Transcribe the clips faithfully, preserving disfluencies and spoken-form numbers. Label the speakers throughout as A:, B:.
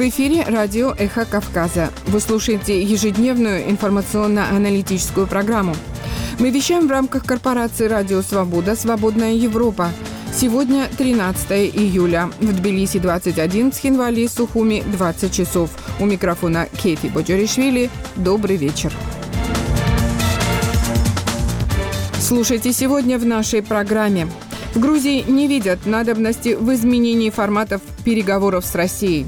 A: В эфире радио «Эхо Кавказа». Вы слушаете ежедневную информационно-аналитическую программу. Мы вещаем в рамках корпорации «Радио Свобода. Свободная Европа». Сегодня тринадцатое июля. В Тбилиси двадцать один, в Цхинвале и Сухуми двадцать часов. У микрофона Кефи Боджоришвили. Добрый вечер. Слушайте сегодня в нашей программе. В Грузии не видят надобности в изменении форматов переговоров с Россией.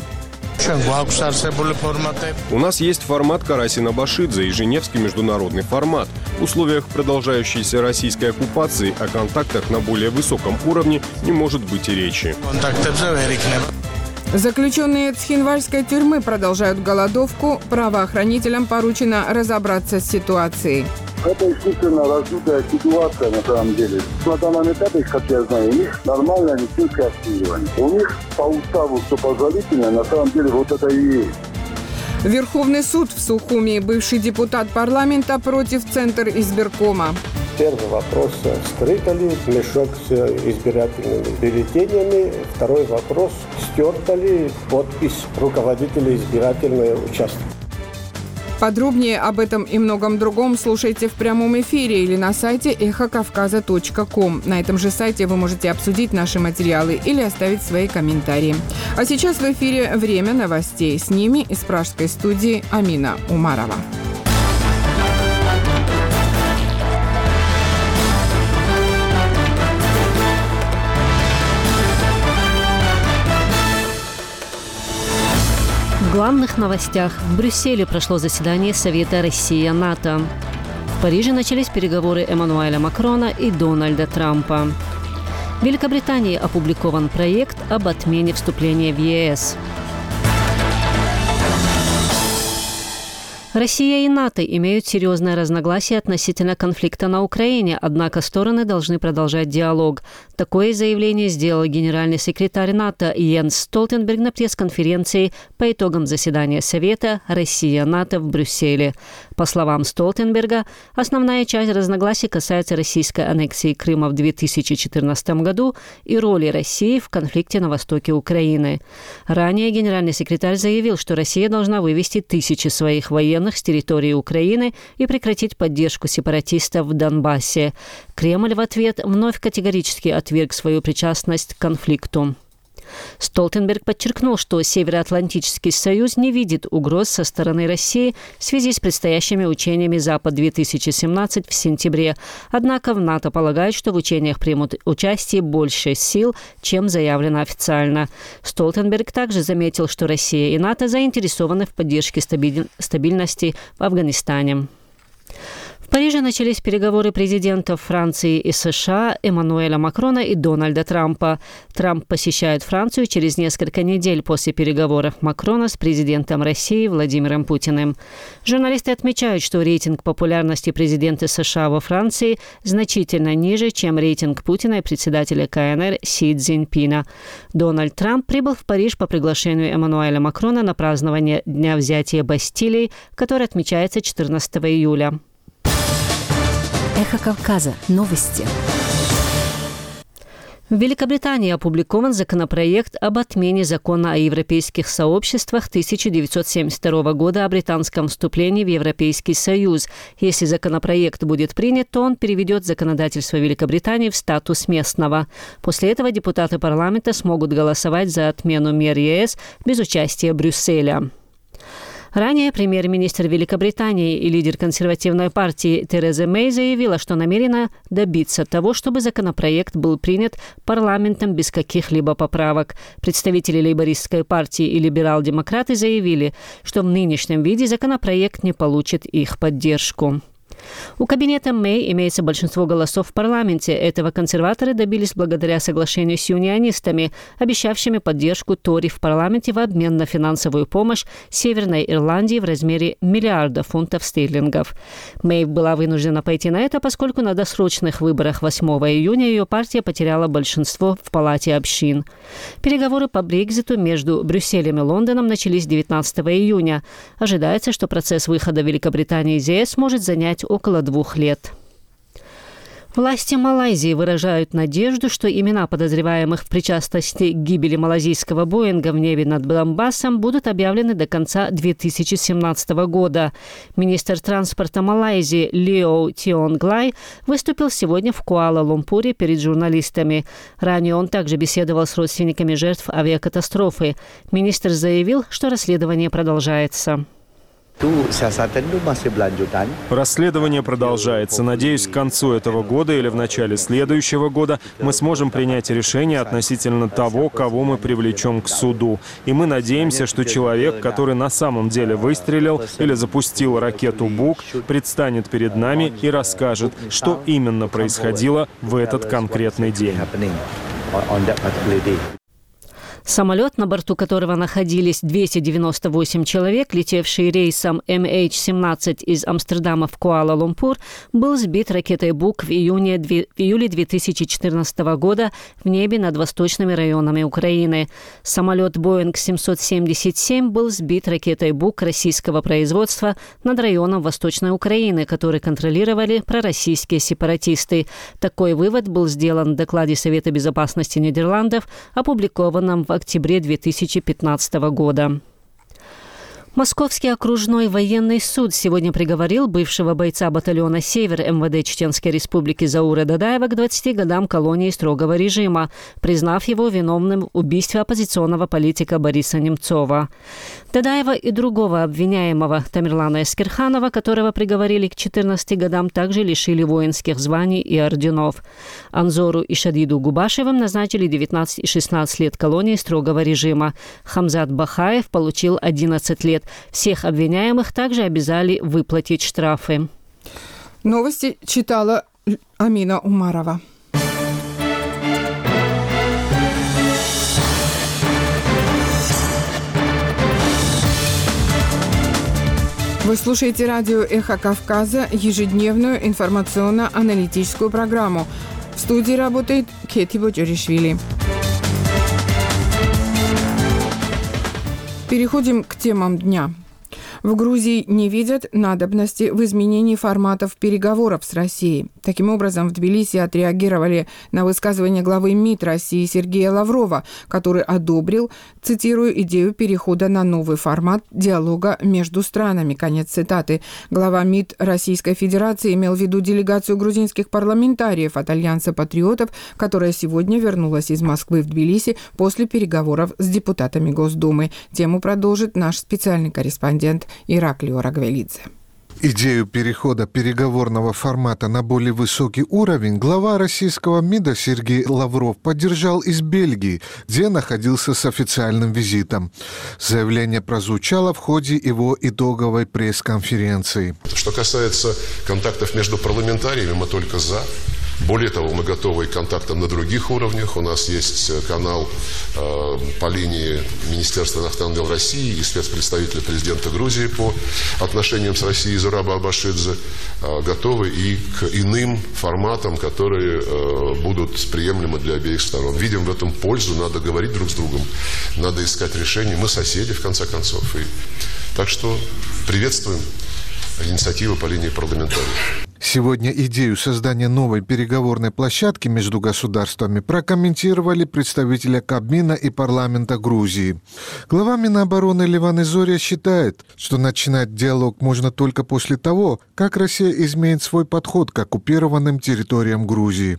B: У нас есть формат Карасина-Башидзе и Женевский международный формат. В условиях продолжающейся российской оккупации о контактах на более высоком уровне не может быть и речи.
A: Заключенные Цхинвальской тюрьмы продолжают голодовку. Правоохранителям поручено разобраться с ситуацией.
C: Это естественно раздутая ситуация на самом деле. На данном этапе, как я знаю, у них нормальное медицинское обслуживание. У них по уставу, что позволительно, на самом деле вот это и есть.
A: Верховный суд в Сухуми. Бывший депутат парламента против Центр избиркома.
D: Первый вопрос, скрыто ли мешок с избирательными бюллетенями. Второй вопрос, стерта ли подпись руководителя избирательного участка.
A: Подробнее об этом и многом другом слушайте в прямом эфире или на сайте эхо кавказа точка ком. На этом же сайте вы можете обсудить наши материалы или оставить свои комментарии. А сейчас в эфире «Время новостей». С ними из пражской студии Амина Умарова.
E: В главных новостях. В Брюсселе прошло заседание Совета Россия-НАТО. В Париже начались переговоры Эммануэля Макрона и Дональда Трампа. В Великобритании опубликован проект об отмене вступления в ЕС. Россия и НАТО имеют серьезное разногласие относительно конфликта на Украине, однако стороны должны продолжать диалог. Такое заявление сделал генеральный секретарь НАТО Йенс Столтенберг на пресс-конференции по итогам заседания Совета Россия-НАТО в Брюсселе. По словам Столтенберга, основная часть разногласий касается российской аннексии Крыма в две тысячи четырнадцатом году и роли России в конфликте на востоке Украины. Ранее генеральный секретарь заявил, что Россия должна вывести тысячи своих военных с территории Украины и прекратить поддержку сепаратистов в Донбассе. Кремль в ответ вновь категорически отверг свою причастность к конфликту. Столтенберг подчеркнул, что Североатлантический союз не видит угроз со стороны России в связи с предстоящими учениями «Запад-две тысячи семнадцать» в сентябре. Однако в НАТО полагают, что в учениях примут участие больше сил, чем заявлено официально. Столтенберг также заметил, что Россия и НАТО заинтересованы в поддержке стабильности в Афганистане. В Париже начались переговоры президентов Франции и США Эммануэля Макрона и Дональда Трампа. Трамп посещает Францию через несколько недель после переговоров Макрона с президентом России Владимиром Путиным. Журналисты отмечают, что рейтинг популярности президента США во Франции значительно ниже, чем рейтинг Путина и председателя ка эн эр Си Цзиньпина. Дональд Трамп прибыл в Париж по приглашению Эммануэля Макрона на празднование Дня взятия Бастилии, который отмечается четырнадцатого июля.
F: Эхо Кавказа. Новости.
E: В Великобритании опубликован законопроект об отмене закона о европейских сообществах тысяча девятьсот семьдесят второго года о британском вступлении в Европейский Союз. Если законопроект будет принят, то он переведет законодательство Великобритании в статус местного. После этого депутаты парламента смогут голосовать за отмену мер ЕС без участия Брюсселя. Ранее премьер-министр Великобритании и лидер консервативной партии Тереза Мэй заявила, что намерена добиться того, чтобы законопроект был принят парламентом без каких-либо поправок. Представители лейбористской партии и либерал-демократы заявили, что в нынешнем виде законопроект не получит их поддержку. У кабинета Мэй имеется большинство голосов в парламенте. Этого консерваторы добились благодаря соглашению с юнионистами, обещавшими поддержку Тори в парламенте в обмен на финансовую помощь Северной Ирландии в размере миллиарда фунтов стерлингов. Мэй была вынуждена пойти на это, поскольку на досрочных выборах восьмого июня ее партия потеряла большинство в Палате общин. Переговоры по Брекситу между Брюсселем и Лондоном начались девятнадцатого июня. Ожидается, что процесс выхода Великобритании из ЕС может занять около двух лет. Власти Малайзии выражают надежду, что имена подозреваемых в причастности к гибели малазийского Боинга в небе над Донбассом будут объявлены до конца две тысячи семнадцатого года. Министр транспорта Малайзии Лео Тионглай выступил сегодня в Куала-Лумпуре перед журналистами. Ранее он также беседовал с родственниками жертв авиакатастрофы. Министр заявил, что расследование продолжается.
G: Расследование продолжается. Надеюсь, к концу этого года или в начале следующего года мы сможем принять решение относительно того, кого мы привлечем к суду. И мы надеемся, что человек, который на самом деле выстрелил или запустил ракету «Бук», предстанет перед нами и расскажет, что именно происходило в этот конкретный день.
E: Самолет, на борту которого находились двести девяносто восемь человек, летевший рейсом эм эйч семнадцать из Амстердама в Куала-Лумпур, был сбит ракетой «Бук» в, июне, в июле две тысячи четырнадцатого года в небе над восточными районами Украины. Самолет «Боинг семьсот семьдесят семь» был сбит ракетой «Бук» российского производства над районом Восточной Украины, который контролировали пророссийские сепаратисты. Такой вывод был сделан в докладе Совета безопасности Нидерландов, опубликованном в октябре две тысячи пятнадцатого года. Московский окружной военный суд сегодня приговорил бывшего бойца батальона «Север» эм вэ дэ Чеченской Республики Заура Дадаева к двадцати годам колонии строгого режима, признав его виновным в убийстве оппозиционного политика Бориса Немцова. Дадаева и другого обвиняемого Тамерлана Эскерханова, которого приговорили к четырнадцати годам, также лишили воинских званий и орденов. Анзору и Шадиду Губашевым назначили девятнадцать и шестнадцать лет колонии строгого режима. Хамзат Бахаев получил одиннадцать лет. Всех обвиняемых также обязали выплатить штрафы.
A: Новости читала Амина Умарова. Вы слушаете радио «Эхо Кавказа», ежедневную информационно-аналитическую программу. В студии работает Кети Боджоришвили. Переходим к темам дня. В Грузии не видят надобности в изменении форматов переговоров с Россией. Таким образом, в Тбилиси отреагировали на высказывание главы МИД России Сергея Лаврова, который одобрил, цитирую, идею перехода на новый формат диалога между странами. Конец цитаты. Глава МИД Российской Федерации имел в виду делегацию грузинских парламентариев от Альянса патриотов, которая сегодня вернулась из Москвы в Тбилиси после переговоров с депутатами Госдумы. Тему продолжит наш специальный корреспондент Ираклио Рагвелидзе.
H: Идею перехода переговорного формата на более высокий уровень глава российского МИДа Сергей Лавров поддержал из Бельгии, где находился с официальным визитом. Заявление прозвучало в ходе его итоговой пресс-конференции.
I: Что касается контактов между парламентариями, мы только за. Более того, мы готовы к контактам на других уровнях. У нас есть канал э, по линии Министерства иностранных дел России и спецпредставителя президента Грузии по отношениям с Россией Зураба Абашидзе. Э, готовы и к иным форматам, которые э, будут приемлемы для обеих сторон. Видим в этом пользу, надо говорить друг с другом, надо искать решения. Мы соседи, в конце концов. И, так что приветствуем инициативу по линии парламентариев.
H: Сегодня идею создания новой переговорной площадки между государствами прокомментировали представители Кабмина и парламента Грузии. Глава Минобороны Леван Изория считает, что начинать диалог можно только после того, как Россия изменит свой подход к оккупированным территориям Грузии.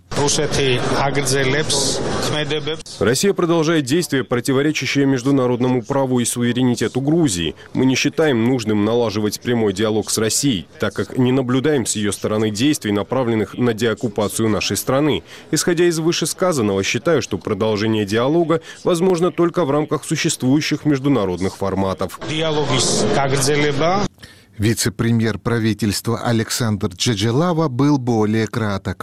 B: Россия продолжает действия, противоречащие международному праву и суверенитету Грузии. Мы не считаем нужным налаживать прямой диалог с Россией, так как не наблюдаем с ее стороны действий, направленных на деоккупацию нашей страны. Исходя из вышесказанного, считаю, что продолжение диалога возможно только в рамках существующих международных форматов.
H: Вице-премьер правительства Александр Джеджелава был более краток.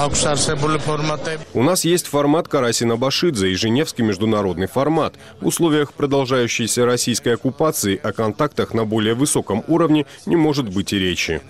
B: У нас есть формат Карасина-Башидзе и Женевский международный формат. В условиях продолжающейся российской оккупации о контактах на более высоком уровне не может быть и речи.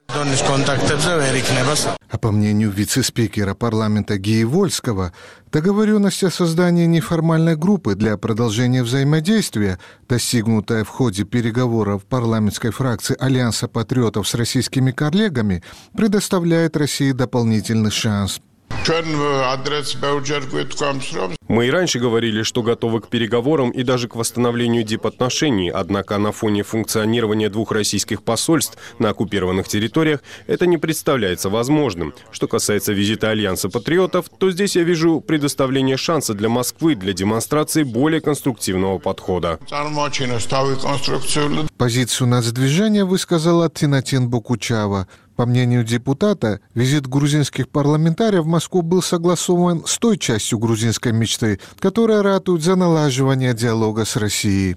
H: А по мнению вице-спикера парламента Гии Вольского, договоренность о создании неформальной группы для продолжения взаимодействия, достигнутая в ходе переговоров парламентской фракции Альянса патриотов с российскими коллегами, предоставляет России дополнительный шанс.
B: Мы и раньше говорили, что готовы к переговорам и даже к восстановлению дипотношений, однако на фоне функционирования двух российских посольств на оккупированных территориях это не представляется возможным. Что касается визита Альянса патриотов, то здесь я вижу предоставление шанса для Москвы для демонстрации более конструктивного подхода.
H: Позицию нацдвижения высказала Тинатин Бокучава. По мнению депутата, визит грузинских парламентариев в Москву был согласован с той частью грузинской мечты, которая ратует за налаживание диалога с Россией.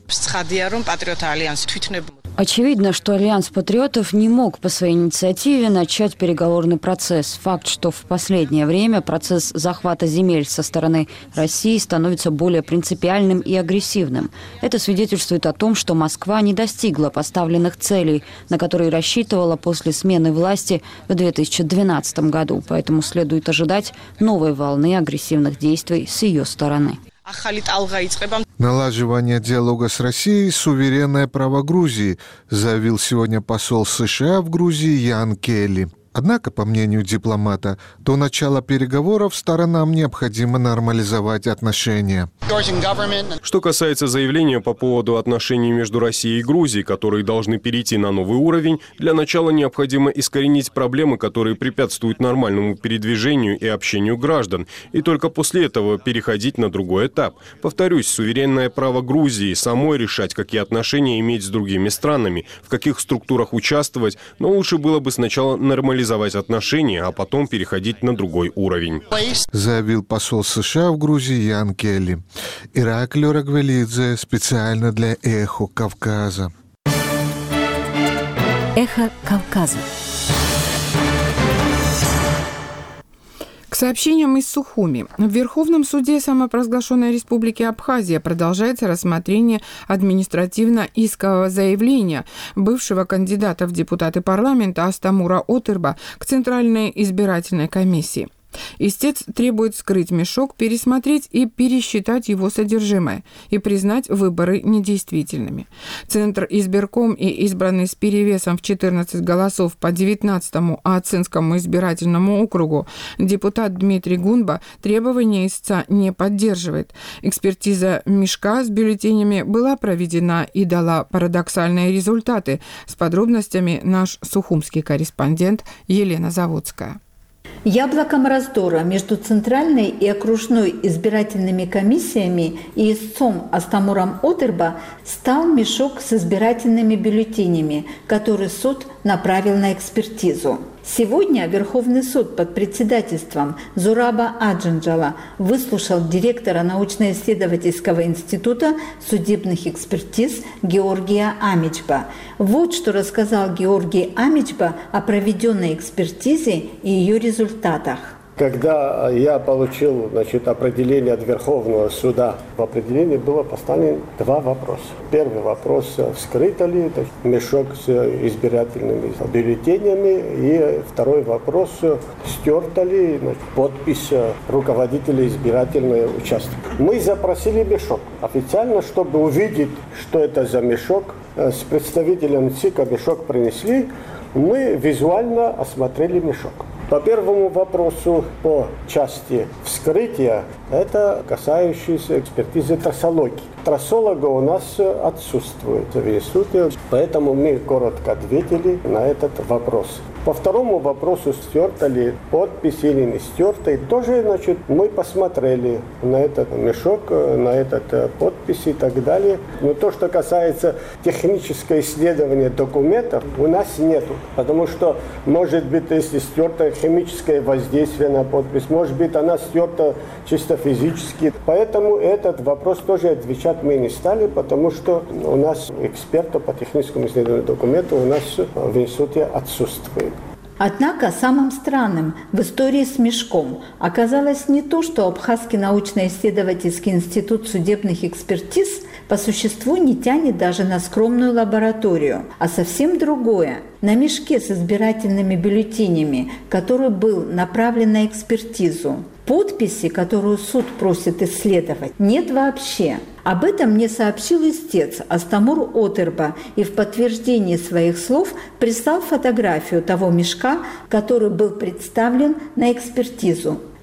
J: Очевидно, что Альянс патриотов не мог по своей инициативе начать переговорный процесс. Факт, что в последнее время процесс захвата земель со стороны России становится более принципиальным и агрессивным. Это свидетельствует о том, что Москва не достигла поставленных целей, на которые рассчитывала после смены власти в две тысячи двенадцатом году. Поэтому следует ожидать новой волны агрессивных действий с ее стороны.
H: Налаживание диалога с Россией – суверенное право Грузии, заявил сегодня посол США в Грузии Ян Келли. Однако, по мнению дипломата, до начала переговоров сторонам необходимо нормализовать отношения.
B: Что касается заявления по поводу отношений между Россией и Грузией, которые должны перейти на новый уровень, для начала необходимо искоренить проблемы, которые препятствуют нормальному передвижению и общению граждан, и только после этого переходить на другой этап. Повторюсь, суверенное право Грузии самой решать, какие отношения иметь с другими странами, в каких структурах участвовать, но лучше было бы сначала нормализовать отношения, а потом переходить на другой уровень.
H: Заявил посол США в Грузии Ян Келли. Ираклио Рагвелидзе специально для «Эхо Кавказа».
F: Эхо Кавказа.
A: К сообщениям из Сухуми. В Верховном суде самопровозглашенной Республики Абхазия продолжается рассмотрение административно-искового заявления бывшего кандидата в депутаты парламента Астамура Отырба к Центральной избирательной комиссии. Истец требует вскрыть мешок, пересмотреть и пересчитать его содержимое и признать выборы недействительными. Центр избирком и избранный с перевесом в четырнадцать голосов по девятнадцатому Ацинскому избирательному округу депутат Дмитрий Гунба требования истца не поддерживает. Экспертиза мешка с бюллетенями была проведена и дала парадоксальные результаты. С подробностями наш сухумский корреспондент Елена Заводская.
K: Яблоком раздора между Центральной и окружной избирательными комиссиями и истцом Астамуром Отырба стал мешок с избирательными бюллетенями, который суд направил на экспертизу. Сегодня Верховный суд под председательством Зураба Аджинджала выслушал директора научно-исследовательского института судебных экспертиз Георгия Амичба. Вот что рассказал Георгий Амичба о проведенной экспертизе и ее результатах.
D: Когда я получил, значит, определение от Верховного суда, в определении было поставлено два вопроса. Первый вопрос – вскрыто ли мешок с избирательными бюллетенями, и второй вопрос – стерта ли, значит, подпись руководителя избирательного участка. Мы запросили мешок официально, чтобы увидеть, что это за мешок. С представителем ЦИКа мешок принесли, мы визуально осмотрели мешок. По первому вопросу, по части вскрытия, это касающееся экспертизы трассологии. Трассолога у нас отсутствует в институте, поэтому мы коротко ответили на этот вопрос. По второму вопросу, стерта ли подпись или не стерта, и тоже, значит, мы посмотрели на этот мешок, на этот подпись и так далее. Но то, что касается технического исследования документов, у нас нету. Потому что, может быть, если стерто химическое воздействие на подпись, может быть, она стерта чисто физически. Поэтому этот вопрос тоже отвечать мы не стали, потому что у нас эксперта по техническому исследованию документов у нас в институте отсутствует.
K: Однако самым странным в истории с мешком оказалось не то, что Абхазский научно-исследовательский институт судебных экспертиз по существу не тянет даже на скромную лабораторию, а совсем другое. На мешке с избирательными бюллетенями, который был направлен на экспертизу, подписи, которую суд просит исследовать, нет вообще. Об этом мне сообщил истец Астамур Отырба и в подтверждении своих слов прислал фотографию того мешка, который был представлен на экспертизу.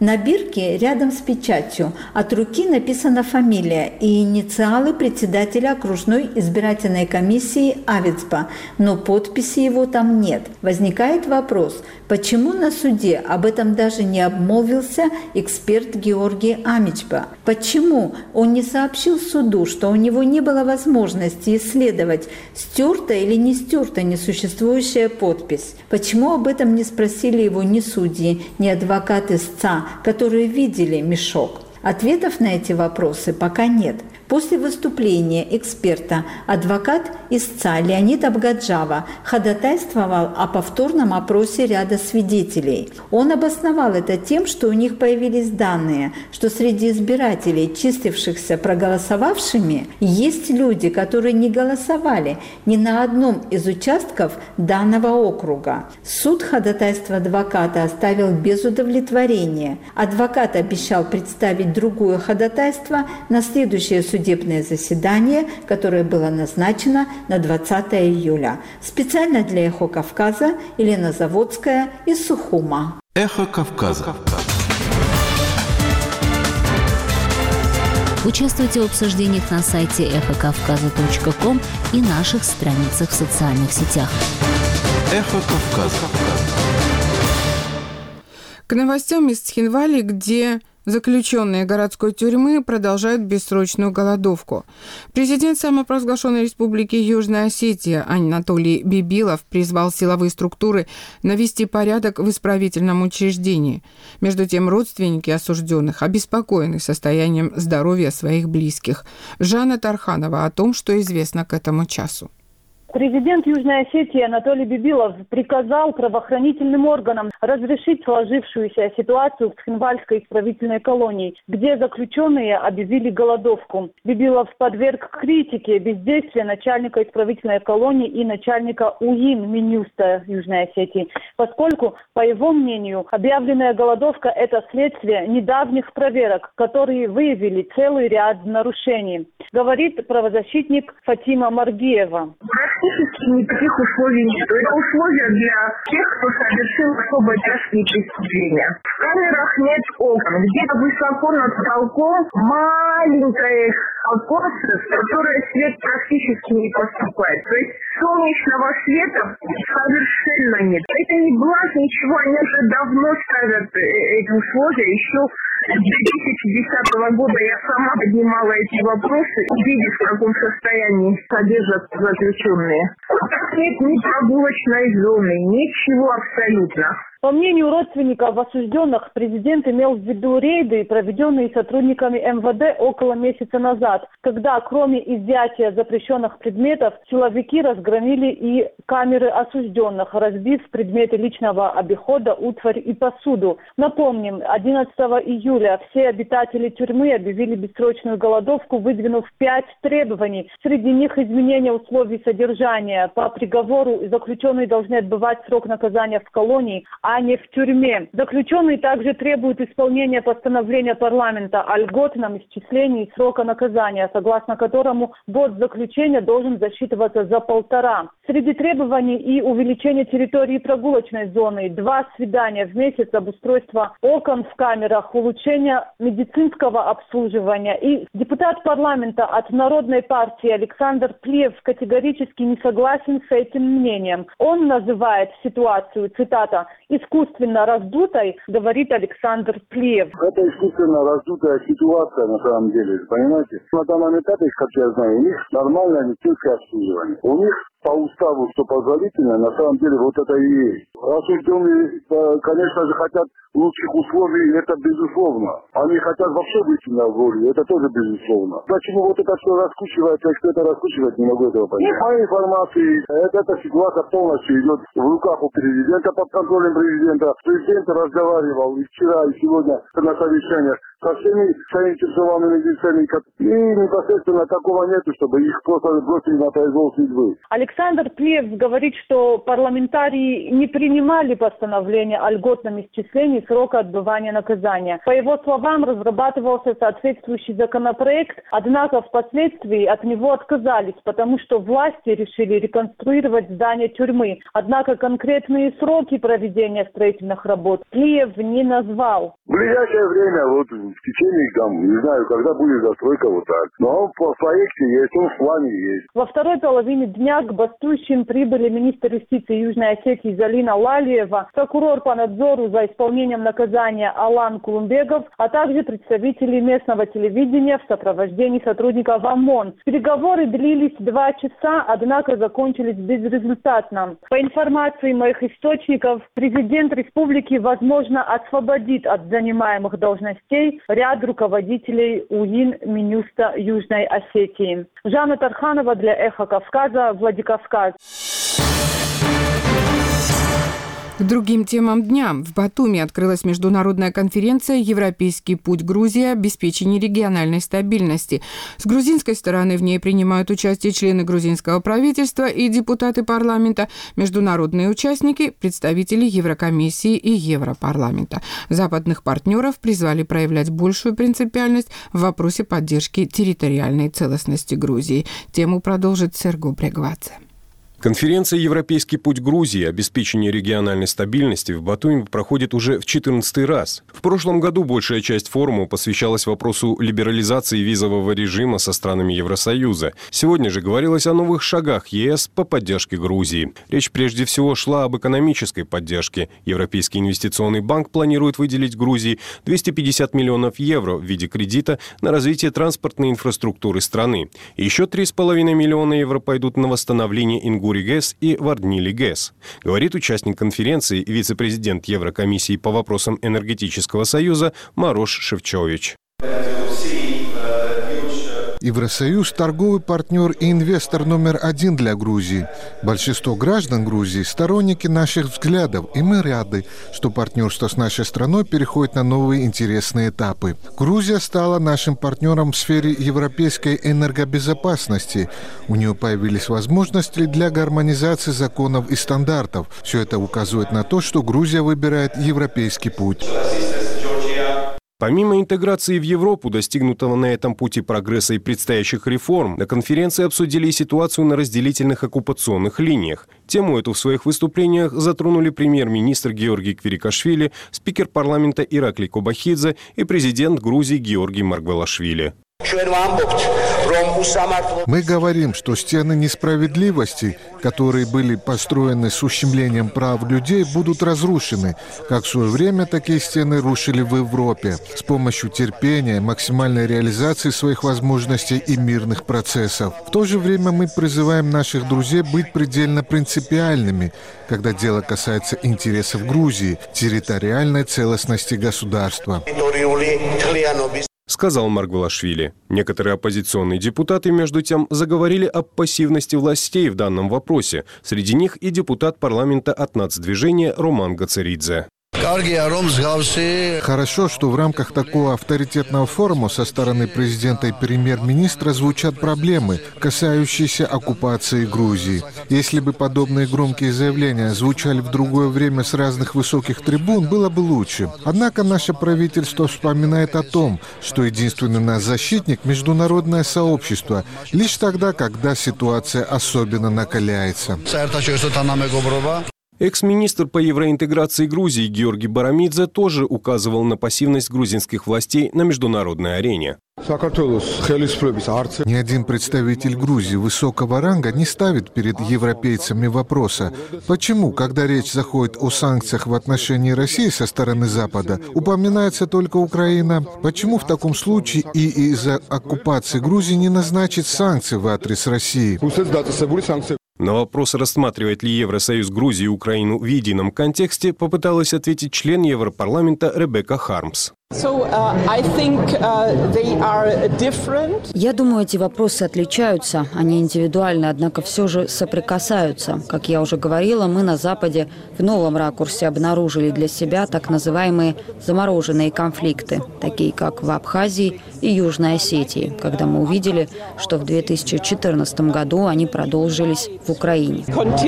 K: На бирке рядом с печатью от руки написана фамилия и инициалы председателя окружной избирательной комиссии Авицба, но подписи его там нет. Возникает вопрос, почему на суде об этом даже не обмолвился эксперт Георгий Амичба? Почему он не сообщил суду, что у него не было возможности исследовать, стерта или не стерта несуществующая подпись? Почему об этом не спросили его ни судьи, ни адвокат истца, которые видели мешок? Ответов на эти вопросы пока нет. После выступления эксперта адвокат истца Леонид Абгаджава ходатайствовал о повторном опросе ряда свидетелей. Он обосновал это тем, что у них появились данные, что среди избирателей, числившихся проголосовавшими, есть люди, которые не голосовали ни на одном из участков данного округа. Суд ходатайство адвоката оставил без удовлетворения. Адвокат обещал представить другое ходатайство на следующее судебное судебное заседание, которое было назначено на двадцатое июля. Специально для «Эхо Кавказа» Елена Заводская из Сухума.
L: «Эхо Кавказа».
F: Участвуйте в обсуждениях на сайте эхо кавказа точка ком и наших страницах в социальных сетях.
L: «Эхо Кавказа».
A: К новостям из Цхинвали, где заключенные городской тюрьмы продолжают бессрочную голодовку. Президент самопровозглашенной республики Южная Осетия Анатолий Бибилов призвал силовые структуры навести порядок в исправительном учреждении. Между тем, родственники осужденных обеспокоены состоянием здоровья своих близких. Жанна Тарханова о том, что известно к этому часу.
M: Президент Южной Осетии Анатолий Бибилов приказал правоохранительным органам разрешить сложившуюся ситуацию в Цхинвальской исправительной колонии, где заключенные объявили голодовку. Бибилов подверг критике бездействия начальника исправительной колонии и начальника УИН Минюста Южной Осетии, поскольку, по его мнению, объявленная голодовка – это следствие недавних проверок, которые выявили целый ряд нарушений, говорит правозащитник Фатима Маргиева.
N: Практически никаких условий нет. Это условия для тех, кто совершил особо тяжкие преступления. В камерах нет окон. Где-то высоко над потолком маленькое окошко, в которое свет практически не поступает. То есть солнечного света совершенно нет. Это не блажь, ничего. Они уже давно ставят эти условия. Еще с две тысячи десятого года я сама поднимала эти вопросы, видя, в каком состоянии содержат заключенные. Так нет ни прогулочной зоны, ничего абсолютно.
M: По мнению родственников осужденных, президент имел в виду рейды, проведенные сотрудниками эм вэ дэ около месяца назад, когда, кроме изъятия запрещенных предметов, силовики разгромили и камеры осужденных, разбив предметы личного обихода, утварь и посуду. Напомним, одиннадцатого июля все обитатели тюрьмы объявили бессрочную голодовку, выдвинув пять требований. Среди них изменение условий содержания. По приговору заключенные должны отбывать срок наказания в колонии, а не в тюрьме. Заключенные также требуют исполнения постановления парламента о льготном исчислении срока наказания, согласно которому год заключения должен засчитываться за полтора. Среди требований и увеличение территории прогулочной зоны, два свидания в месяц, обустройство окон в камерах, улучшение медицинского обслуживания. И депутат парламента от Народной партии Александр Плиев категорически не согласен с этим мнением. Он называет ситуацию, цитата, искусственно раздутой, говорит Александр Плиев.
C: Это искусственно раздутая ситуация на самом деле, понимаете? На данном этапе, как я знаю, у них нормальное медицинское обслуживание. У них по уставу, что позволительно, на самом деле вот это и есть. Осужденные, конечно же, хотят лучших условий, это безусловно. Они хотят вообще выйти на волю, это тоже безусловно. Почему вот это все раскручивается, и кто это раскручивает, не могу этого понять. По моей информации, это, эта ситуация полностью идет в руках у президента, под контролем президента. Президент разговаривал и вчера, и сегодня на совещаниях со всеми заинтересованными лицами. И непосредственно такого нету, чтобы их просто бросили на произвол судьбы.
M: Александр Плевс говорит, что парламентарии не принимали постановление о льготном исчислении срока отбывания наказания. По его словам, разрабатывался соответствующий законопроект, однако впоследствии от него отказались, потому что власти решили реконструировать здание тюрьмы. Однако конкретные сроки проведения строительных работ Плиев не назвал.
C: В ближайшее время, вот в течение, там, не знаю, когда будет застройка, вот так. Но по проекте есть, он в плане есть.
M: Во второй половине дня к бастующим прибыли министр юстиции Южной Осетии Залина Лалиева, прокурор по надзору за исполнением наказания Алан Кулумбегов, а также представители местного телевидения в сопровождении сотрудников ОМОН. Переговоры длились два часа, однако закончились безрезультатно. По информации моих источников, президент республики, возможно, освободит от занимаемых должностей ряд руководителей УИН Минюста Южной Осетии. Жанна Тарханова для «Эхо Кавказа», Владикавказ.
A: К другим темам дня. В Батуми открылась международная конференция «Европейский путь Грузии. Обеспечение региональной стабильности». С грузинской стороны в ней принимают участие члены грузинского правительства и депутаты парламента, международные участники, представители Еврокомиссии и Европарламента. Западных партнеров призвали проявлять большую принципиальность в вопросе поддержки территориальной целостности Грузии. Тему продолжит Серго Брегвадзе.
B: Конференция «Европейский путь Грузии. Обеспечение региональной стабильности» в Батуми проходит уже в четырнадцатый раз. В прошлом году большая часть форума посвящалась вопросу либерализации визового режима со странами Евросоюза. Сегодня же говорилось о новых шагах ЕС по поддержке Грузии. Речь прежде всего шла об экономической поддержке. Европейский инвестиционный банк планирует выделить Грузии двести пятьдесят миллионов евро в виде кредита на развитие транспортной инфраструктуры страны. Еще три с половиной миллиона евро пойдут на восстановление Ингурии ГЭС и Варднили ГЭС, говорит участник конференции, вице-президент Еврокомиссии по вопросам энергетического союза Марош Шевчович.
H: Евросоюз – торговый партнер и инвестор номер один для Грузии. Большинство граждан Грузии – сторонники наших взглядов, и мы рады, что партнерство с нашей страной переходит на новые интересные этапы. Грузия стала нашим партнером в сфере европейской энергобезопасности. У нее появились возможности для гармонизации законов и стандартов. Все это указывает на то, что Грузия выбирает европейский путь.
B: Помимо интеграции в Европу, достигнутого на этом пути прогресса и предстоящих реформ, на конференции обсудили и ситуацию на разделительных оккупационных линиях. Тему эту в своих выступлениях затронули премьер-министр Георгий Квирикашвили, спикер парламента Иракли Кобахидзе и президент Грузии Георгий Маргвелашвили.
H: Мы говорим, что стены несправедливости, которые были построены с ущемлением прав людей, будут разрушены, как в свое время такие стены рушили в Европе, с помощью терпения, максимальной реализации своих возможностей и мирных процессов. В то же время мы призываем наших друзей быть предельно принципиальными, когда дело касается интересов Грузии, территориальной целостности государства,
B: сказал Маргвелашвили. Некоторые оппозиционные депутаты, между тем, заговорили об пассивности властей в данном вопросе. Среди них и депутат парламента от нацдвижения Роман Гацеридзе.
H: Хорошо, что в рамках такого авторитетного форума со стороны президента и премьер-министра звучат проблемы, касающиеся оккупации Грузии. Если бы подобные громкие заявления звучали в другое время с разных высоких трибун, было бы лучше. Однако наше правительство вспоминает о том, что единственный наш защитник – международное сообщество, лишь тогда, когда ситуация особенно накаляется.
B: Экс-министр по евроинтеграции Грузии Георгий Барамидзе тоже указывал на пассивность грузинских властей на международной арене.
H: Ни один представитель Грузии высокого ранга не ставит перед европейцами вопроса, почему, когда речь заходит о санкциях в отношении России со стороны Запада, упоминается только Украина. Почему в таком случае и из-за оккупации Грузии не назначить санкции в адрес России?
B: На вопрос, рассматривает ли Евросоюз Грузию и Украину в едином контексте, попыталась ответить член Европарламента Ребекка Хармс.
O: So, uh, I think, uh, they are different.
J: Я думаю, эти вопросы отличаются, они индивидуальны, однако все же соприкасаются. Как я уже говорила, мы на Западе в новом ракурсе обнаружили для себя так называемые замороженные конфликты, такие как в Абхазии и Южной Осетии, когда мы увидели, что в две тысячи четырнадцатом году они продолжились в Украине.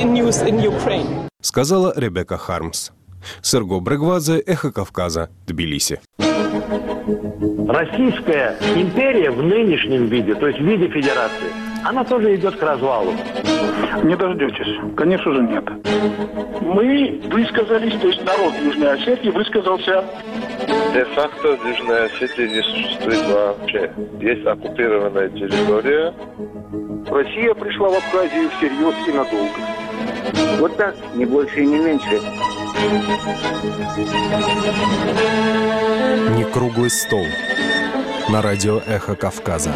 B: Сказала Ребекка Хармс. Серго Брегвадзе, Эхо Кавказа, Тбилиси.
P: Российская империя в нынешнем виде, то есть в виде федерации, она тоже идет к развалу.
Q: Не дождетесь. Конечно же, нет. Мы высказались, то есть народ Южной Осетии высказался.
R: Де-факто в Южной Осетии не существует вообще. Есть оккупированная территория.
Q: Россия пришла в Абхазию всерьез и надолго.
S: Вот так, не больше и не меньше.
G: Не круглый стол. На радио «Эхо Кавказа».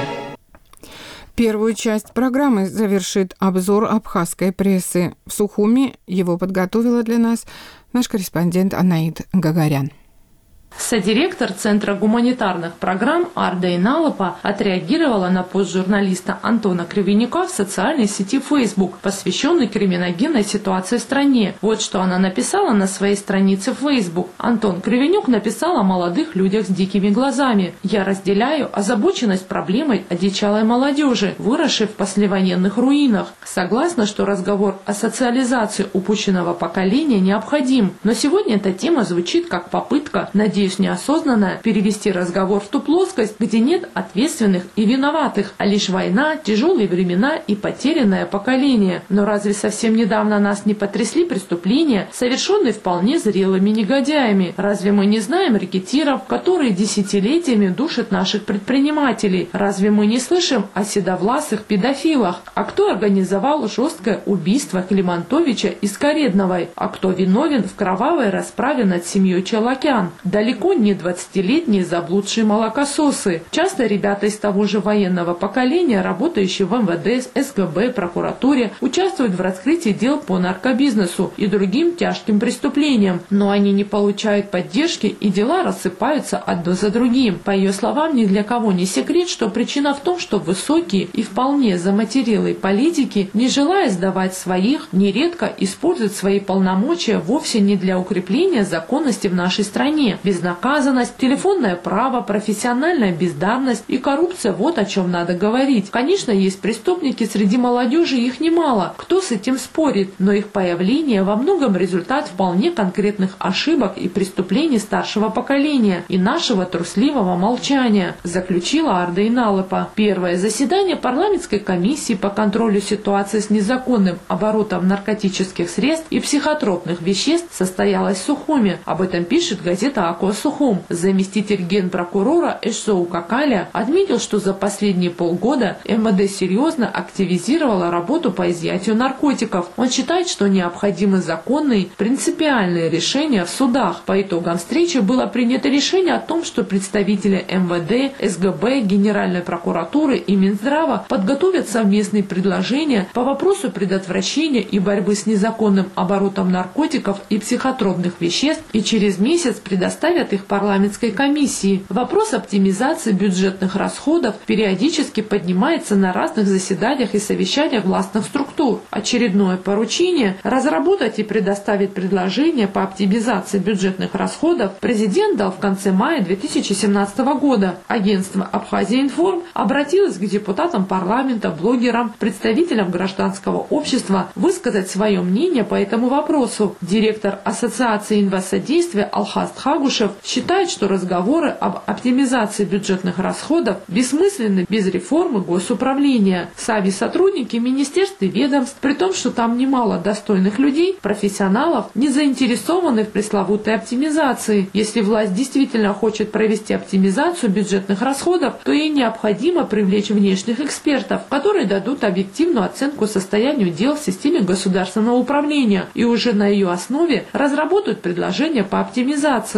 A: Первую часть программы завершит обзор абхазской прессы. В Сухуми его подготовила для нас наш корреспондент Анаид Гагарян.
T: Содиректор Центра гуманитарных программ Арда Иналапа отреагировала на пост журналиста Антона Кривенюка в социальной сети Facebook, посвященной криминогенной ситуации в стране. Вот что она написала на своей странице в Facebook. Антон Кривенюк написал о молодых людях с дикими глазами. «Я разделяю озабоченность проблемой одичалой молодежи, выросшей в послевоенных руинах. Согласна, что разговор о социализации упущенного поколения необходим, но сегодня эта тема звучит как попытка, надеюсь, неосознанно перевести разговор в ту плоскость, где нет ответственных и виноватых, а лишь война, тяжелые времена и потерянное поколение. Но разве совсем недавно нас не потрясли преступления, совершенные вполне зрелыми негодяями? Разве мы не знаем рэкетиров, которые десятилетиями душат наших предпринимателей? Разве мы не слышим о седовласых педофилах? А кто организовал жесткое убийство Климантовича и Скоредновой? А кто виновен в кровавой расправе над семьей Челакян? Далеко не двадцатилетние заблудшие молокососы. Часто ребята из того же военного поколения, работающие в эм вэ дэ, эс гэ бэ, прокуратуре, участвуют в раскрытии дел по наркобизнесу и другим тяжким преступлениям. Но они не получают поддержки, и дела рассыпаются одно за другим. По ее словам, ни для кого не секрет, что причина в том, что высокие и вполне заматерелые политики, не желая сдавать своих, нередко используют свои полномочия вовсе не для укрепления законности в нашей стране. Безнаказанность, телефонное право, профессиональная бездарность и коррупция – вот о чем надо говорить. Конечно, есть преступники среди молодежи, их немало. Кто с этим спорит? Но их появление во многом результат вполне конкретных ошибок и преступлений старшего поколения и нашего трусливого молчания, заключила Арда Иналапа. Первое заседание парламентской комиссии по контролю ситуации с незаконным оборотом наркотических средств и психотропных веществ состоялось в Сухуми. Об этом пишет газета «Ако Сухум». Заместитель генпрокурора Эшсоу Какаля отметил, что за последние полгода эм вэ дэ серьезно активизировала работу по изъятию наркотиков. Он считает, что необходимы законные, принципиальные решения в судах. По итогам встречи было принято решение о том, что представители эм вэ дэ, эс гэ бэ, Генеральной прокуратуры и Минздрава подготовят совместные предложения по вопросу предотвращения и борьбы с незаконным оборотом наркотиков и психотропных веществ и через месяц предоставят их парламентской комиссии. Вопрос оптимизации бюджетных расходов периодически поднимается на разных заседаниях и совещаниях властных структур. Очередное поручение – разработать и предоставить предложения по оптимизации бюджетных расходов президент дал в конце мая две тысячи семнадцатого года. Агентство «Абхазия-Информ» обратилось к депутатам парламента, блогерам, представителям гражданского общества высказать свое мнение по этому вопросу. Директор Ассоциации инвестсодействия Алхаст Хагушев считает, что разговоры об оптимизации бюджетных расходов бессмысленны без реформы госуправления. Сами сотрудники министерств и ведомств, при том, что там немало достойных людей, профессионалов, не заинтересованы в пресловутой оптимизации. Если власть действительно хочет провести оптимизацию бюджетных расходов, то ей необходимо привлечь внешних экспертов, которые дадут объективную оценку состоянию дел в системе государственного управления и уже на ее основе разработают предложения по оптимизации, сказал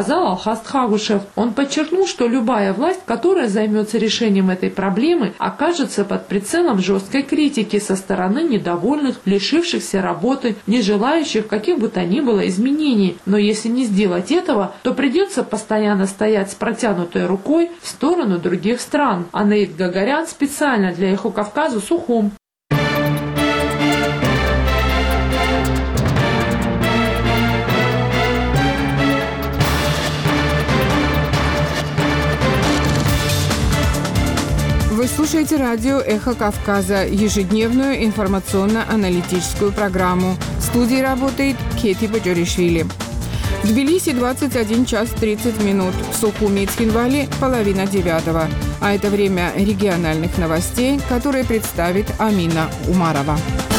T: сказал Алхаст Хагушев. Он подчеркнул, что любая власть, которая займется решением этой проблемы, окажется под прицелом жесткой критики со стороны недовольных, лишившихся работы, не желающих каких бы то ни было изменений. Но если не сделать этого, то придется постоянно стоять с протянутой рукой в сторону других стран. Анаит Гагарян специально для Эхо Кавказа, Сухум.
A: Вы слушаете радио «Эхо Кавказа», ежедневную информационно-аналитическую программу. В студии работает Кети Баджоришвили. В Тбилиси двадцать один час тридцать минут, в Сухуми и Цхинвале половина девятого. А это время региональных новостей, которые представит Амина Умарова.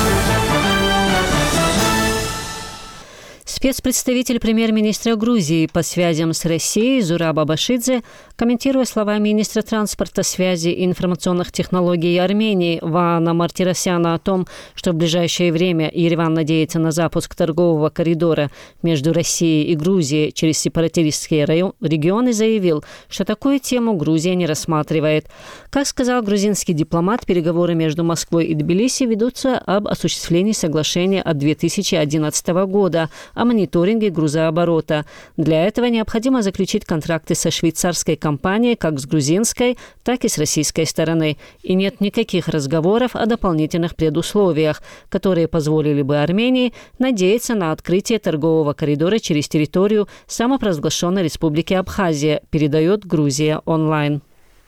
E: Спецпредставитель премьер-министра Грузии по связям с Россией Зураб Абашидзе, комментируя слова министра транспорта, связи и информационных технологий Армении Ваана Мартиросяна о том, что в ближайшее время Ереван надеется на запуск торгового коридора между Россией и Грузией через сепаратистские район, регионы, заявил, что такую тему Грузия не рассматривает. Как сказал грузинский дипломат, переговоры между Москвой и Тбилиси ведутся об осуществлении соглашения от две тысячи одиннадцатого года о мониторинге грузооборота. Для этого необходимо заключить контракты со швейцарской компанией как с грузинской, так и с российской стороны. И нет никаких разговоров о дополнительных предусловиях, которые позволили бы Армении надеяться на открытие торгового коридора через территорию самопровозглашенной Республики Абхазия, передает Грузия онлайн.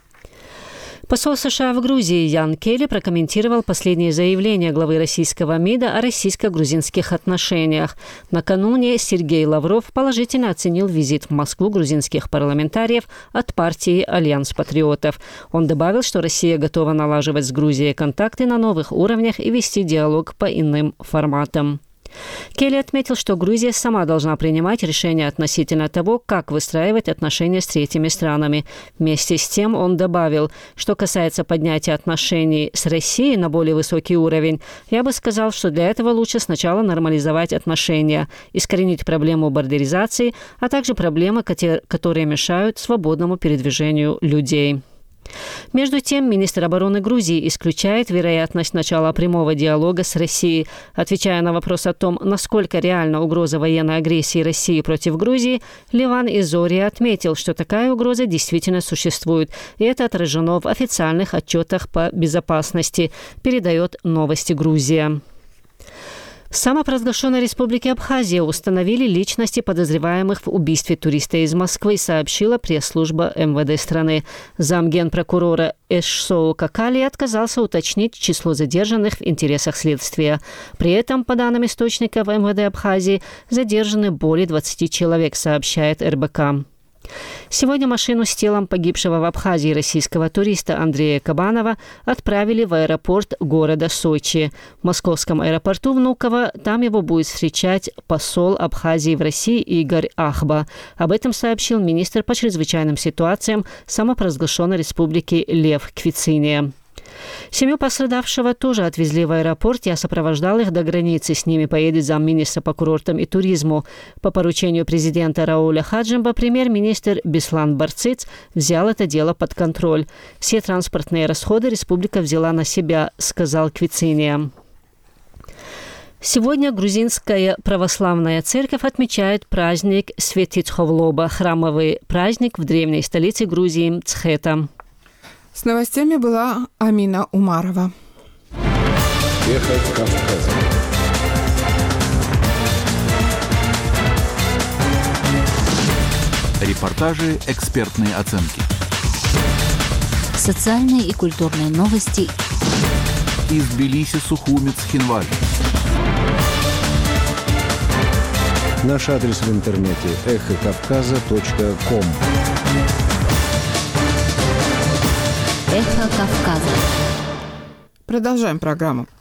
E: Посол США в Грузии Ян Келли прокомментировал последние заявления главы российского МИДа о российско-грузинских отношениях. Накануне Сергей Лавров положительно оценил визит в Москву грузинских парламентариев от партии «Альянс патриотов». Он добавил, что Россия готова налаживать с Грузией контакты на новых уровнях и вести диалог по иным форматам. Келли отметил, что Грузия сама должна принимать решения относительно того, как выстраивать отношения с третьими странами. Вместе с тем он добавил, что касается поднятия отношений с Россией на более высокий уровень, я бы сказал, что для этого лучше сначала нормализовать отношения, искоренить проблему бордеризации, а также проблемы, которые мешают свободному передвижению людей. Между тем, министр обороны Грузии исключает вероятность начала прямого диалога с Россией. Отвечая на вопрос о том, насколько реальна угроза военной агрессии России против Грузии, Ливан Изория отметил, что такая угроза действительно существует, и это отражено в официальных отчетах по безопасности, передает «Новости Грузия». В самопровозглашенной Республике Абхазия установили личности подозреваемых в убийстве туриста из Москвы, сообщила пресс-служба эм вэ дэ страны. Замгенпрокурора Эшсоу Какали отказался уточнить число задержанных в интересах следствия. При этом, по данным источников эм вэ дэ Абхазии, задержаны более двадцати человек, сообщает эр бэ ка. Сегодня машину с телом погибшего в Абхазии российского туриста Андрея Кабанова отправили в аэропорт города Сочи. В московском аэропорту Внуково там его будет встречать посол Абхазии в России Игорь Ахба. Об этом сообщил министр по чрезвычайным ситуациям самопровозглашенной республики Лев Квициния. Семью пострадавшего тоже отвезли в аэропорт. Я сопровождал их до границы. С ними поедет замминистра по курортам и туризму. По поручению президента Рауля Хаджимба премьер-министр Беслан Барциц взял это дело под контроль. Все транспортные расходы республика взяла на себя, сказал Квициния. Сегодня грузинская православная церковь отмечает праздник Светицховлоба, храмовый праздник в древней столице Грузии Мцхета.
A: С новостями была Амина Умарова.
L: Эхо Кавказа. Репортажи, экспертные оценки.
F: Социальные и культурные новости.
L: Из Тбилиси, Сухуми, Цхинвале.
U: Наш адрес в интернете эхо кавказа точка ком.
F: Эхо Кавказа.
A: Продолжаем программу.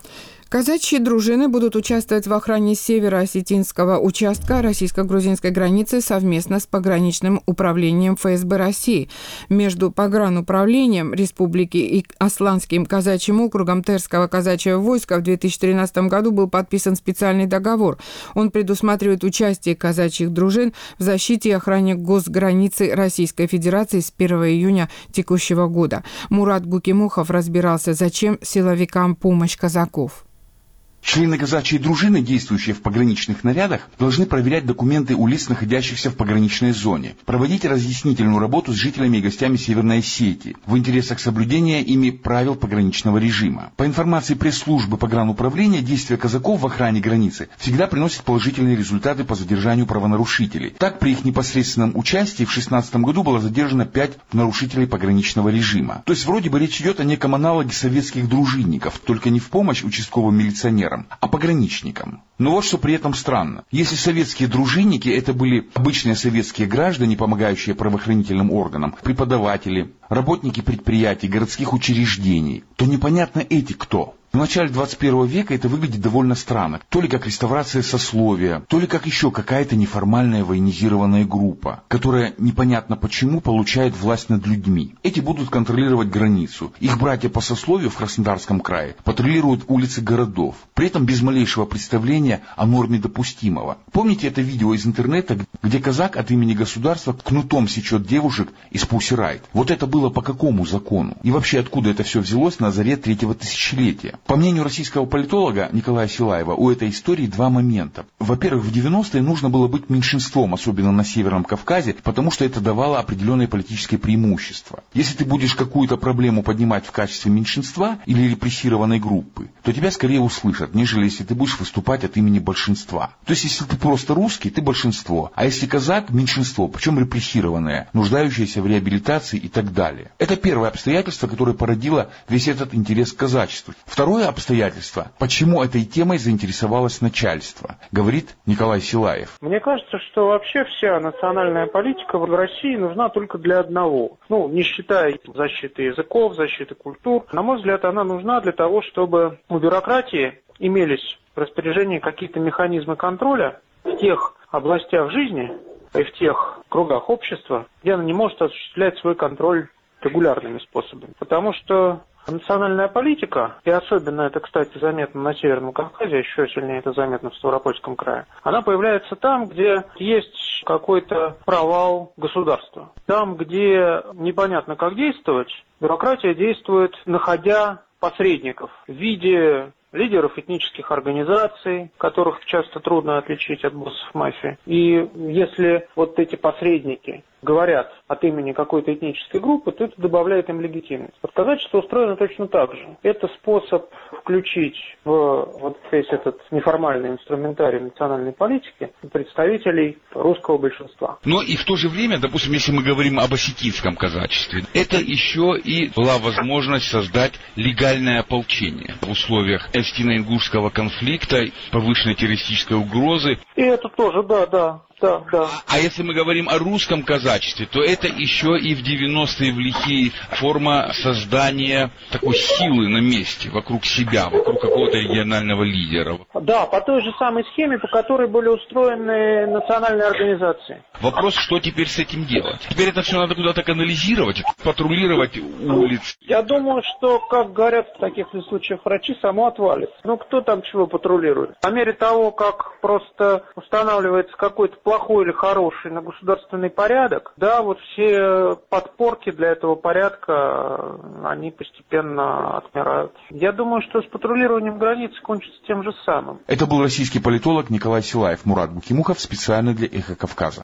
A: Казачьи дружины будут участвовать в охране северо-осетинского участка российско-грузинской границы совместно с пограничным управлением эф эс бэ России. Между погрануправлением республики и Асланским казачьим округом Терского казачьего войска в две тысячи тринадцатом году был подписан специальный договор. Он предусматривает участие казачьих дружин в защите и охране госграницы Российской Федерации с первого июня текущего года. Мурат Гукимухов разбирался, зачем силовикам помощь казаков.
I: Члены казачьей дружины, действующие в пограничных нарядах, должны проверять документы у лиц, находящихся в пограничной зоне, проводить разъяснительную работу с жителями и гостями Северной Осетии в интересах соблюдения ими правил пограничного режима. По информации пресс-службы погрануправления, действия казаков в охране границы всегда приносят положительные результаты по задержанию правонарушителей. Так, при их непосредственном участии в две тысячи шестнадцатом году было задержано пять нарушителей пограничного режима. То есть вроде бы речь идет о неком аналоге советских дружинников, только не в помощь участковым милиционерам, а пограничникам. Но вот что при этом странно. Если советские дружинники это были обычные советские граждане, помогающие правоохранительным органам, преподаватели, работники предприятий, городских учреждений, то непонятно эти кто. В начале двадцать первого века это выглядит довольно странно. То ли как реставрация сословия, то ли как еще какая-то неформальная военизированная группа, которая непонятно почему получает власть над людьми. Эти будут контролировать границу. Их братья по сословию в Краснодарском крае патрулируют улицы городов, при этом без малейшего представления о норме допустимого. Помните это видео из интернета, где казак от имени государства кнутом сечет девушек из Pussy Riot? Вот это было по какому закону? И вообще откуда это все взялось на заре третьего тысячелетия? По мнению российского политолога Николая Силаева, у этой истории два момента. Во-первых, в девяностые нужно было быть меньшинством, особенно на Северном Кавказе, потому что это давало определенное политическое преимущество. Если ты будешь какую-то проблему поднимать в качестве меньшинства или репрессированной группы, то тебя скорее услышат, нежели если ты будешь выступать от имени большинства. То есть, если ты просто русский, ты большинство, а если казак, меньшинство, причем репрессированное, нуждающееся в реабилитации и так далее. Это первое обстоятельство, которое породило весь этот интерес к казачеству. Второе Второе обстоятельство, почему этой темой заинтересовалось начальство, говорит Николай Силаев.
V: Мне кажется, что вообще вся национальная политика в России нужна только для одного. Ну, не считая защиты языков, защиты культур. На мой взгляд, она нужна для того, чтобы у бюрократии имелись в распоряжении какие-то механизмы контроля в тех областях жизни и в тех кругах общества, где она не может осуществлять свой контроль регулярными способами. Потому что национальная политика, и особенно это, кстати, заметно на Северном Кавказе, еще сильнее это заметно в Ставропольском крае, она появляется там, где есть какой-то провал государства. Там, где непонятно, как действовать, бюрократия действует, находя посредников в виде лидеров этнических организаций, которых часто трудно отличить от боссов мафии. И если вот эти посредники говорят от имени какой-то этнической группы, то это добавляет им легитимность. Вот казачество устроено точно так же. Это способ включить в вот весь этот неформальный инструментарий национальной политики представителей русского большинства.
I: Но и в то же время, допустим, если мы говорим об осетинском казачестве, это еще и была возможность создать легальное ополчение в условиях Осетино-ингушского конфликта, повышенной террористической угрозы.
V: И это тоже, да, да. Да, да.
I: А если мы говорим о русском казачестве, то это еще и в девяностые в лихие форма создания такой силы на месте, вокруг себя, вокруг какого-то регионального лидера.
V: Да, по той же самой схеме, по которой были устроены национальные организации.
I: Вопрос, что теперь с этим делать? Теперь это все надо куда-то канализировать, патрулировать улицы.
V: Я думаю, что, как говорят в таких случаях врачи, само отвалится. Ну, кто там чего патрулирует? По мере того, как просто устанавливается какой-то плохой или хороший на государственный порядок, да, вот все подпорки для этого порядка, они постепенно отмирают. Я думаю, что с патрулированием границ кончится тем же самым.
I: Это был российский политолог Николай Силаев. Мурат Гукимухов специально для «Эхо Кавказа».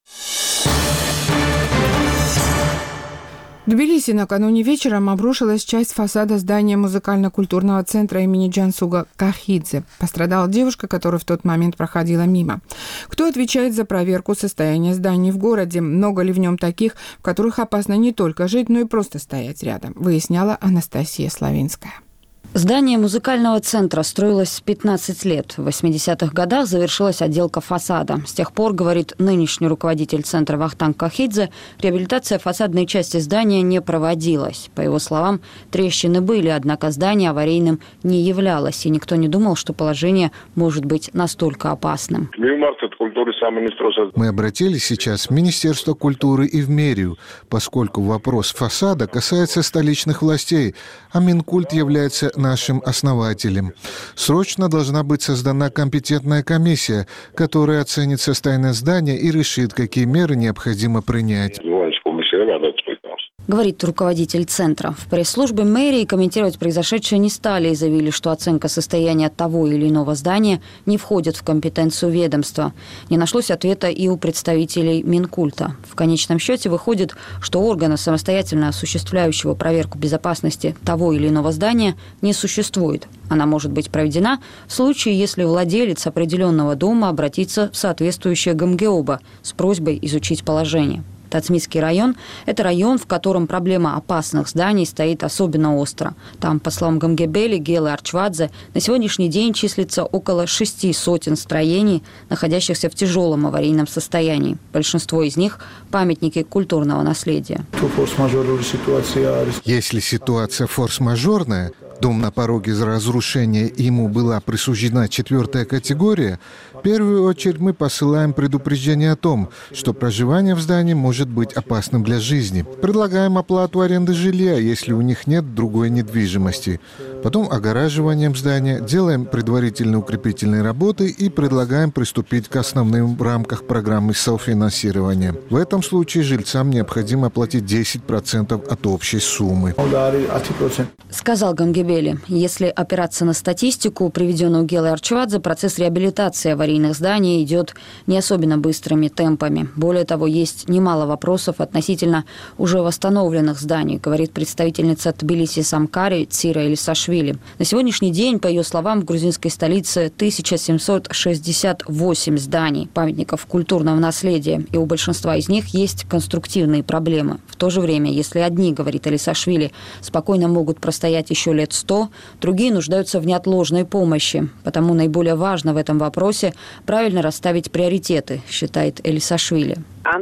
A: В Тбилиси накануне вечером обрушилась часть фасада здания музыкально-культурного центра имени Джансуга Кахидзе. Пострадала девушка, которая в тот момент проходила мимо. Кто отвечает за проверку состояния зданий в городе? Много ли в нем таких, в которых опасно не только жить, но и просто стоять рядом? Выясняла Анастасия Славинская.
J: Здание музыкального центра строилось пятнадцать лет. В восьмидесятых годах завершилась отделка фасада. С тех пор, говорит нынешний руководитель центра Вахтанг Кахидзе, реабилитация фасадной части здания не проводилась. По его словам, трещины были, однако здание аварийным не являлось, и никто не думал, что положение может быть настолько опасным.
H: Мы обратились сейчас в Министерство культуры и в мэрию, поскольку вопрос фасада касается столичных властей, а Минкульт является нашим основателем. Срочно должна быть создана компетентная комиссия, которая оценит состояние здания и решит, какие меры необходимо принять.
J: Говорит руководитель центра. В пресс-службе мэрии комментировать произошедшее не стали и заявили, что оценка состояния того или иного здания не входит в компетенцию ведомства. Не нашлось ответа и у представителей Минкульта. В конечном счете выходит, что органа, самостоятельно осуществляющего проверку безопасности того или иного здания, не существует. Она может быть проведена в случае, если владелец определенного дома обратится в соответствующее ГМГИОБа с просьбой изучить положение. Тацмитский район – это район, в котором проблема опасных зданий стоит особенно остро. Там, по словам Гамгебели, Гелы Арчвадзе, на сегодняшний день числится около шести сотен строений, находящихся в тяжелом аварийном состоянии. Большинство из них – памятники культурного наследия.
H: Если ситуация форс-мажорная, дом на пороге разрушения, ему была присуждена четвертая категория, в первую очередь мы посылаем предупреждение о том, что проживание в здании может быть опасным для жизни. Предлагаем оплату аренды жилья, если у них нет другой недвижимости. Потом огораживанием здания, делаем предварительные укрепительные работы и предлагаем приступить к основным в рамках программы софинансирования. В этом случае жильцам необходимо оплатить десять процентов от общей суммы.
J: Сказал Гамгебели, если опираться на статистику, приведенную Гелой Арчвадзе, процесс реабилитации аварийных зданий идет не особенно быстрыми темпами. Более того, есть немало вопросов относительно уже восстановленных зданий, говорит представительница Тбилиси Самкари Цира Элисашвили. На сегодняшний день, по ее словам, в грузинской столице тысяча семьсот шестьдесят восемь зданий, памятников культурного наследия, и у большинства из них есть конструктивные проблемы. В то же время, если одни, говорит Элисашвили, спокойно могут простоять еще лет сто, другие нуждаются в неотложной помощи. Потому наиболее важно в этом вопросе правильно расставить приоритеты, считает Элисашвили.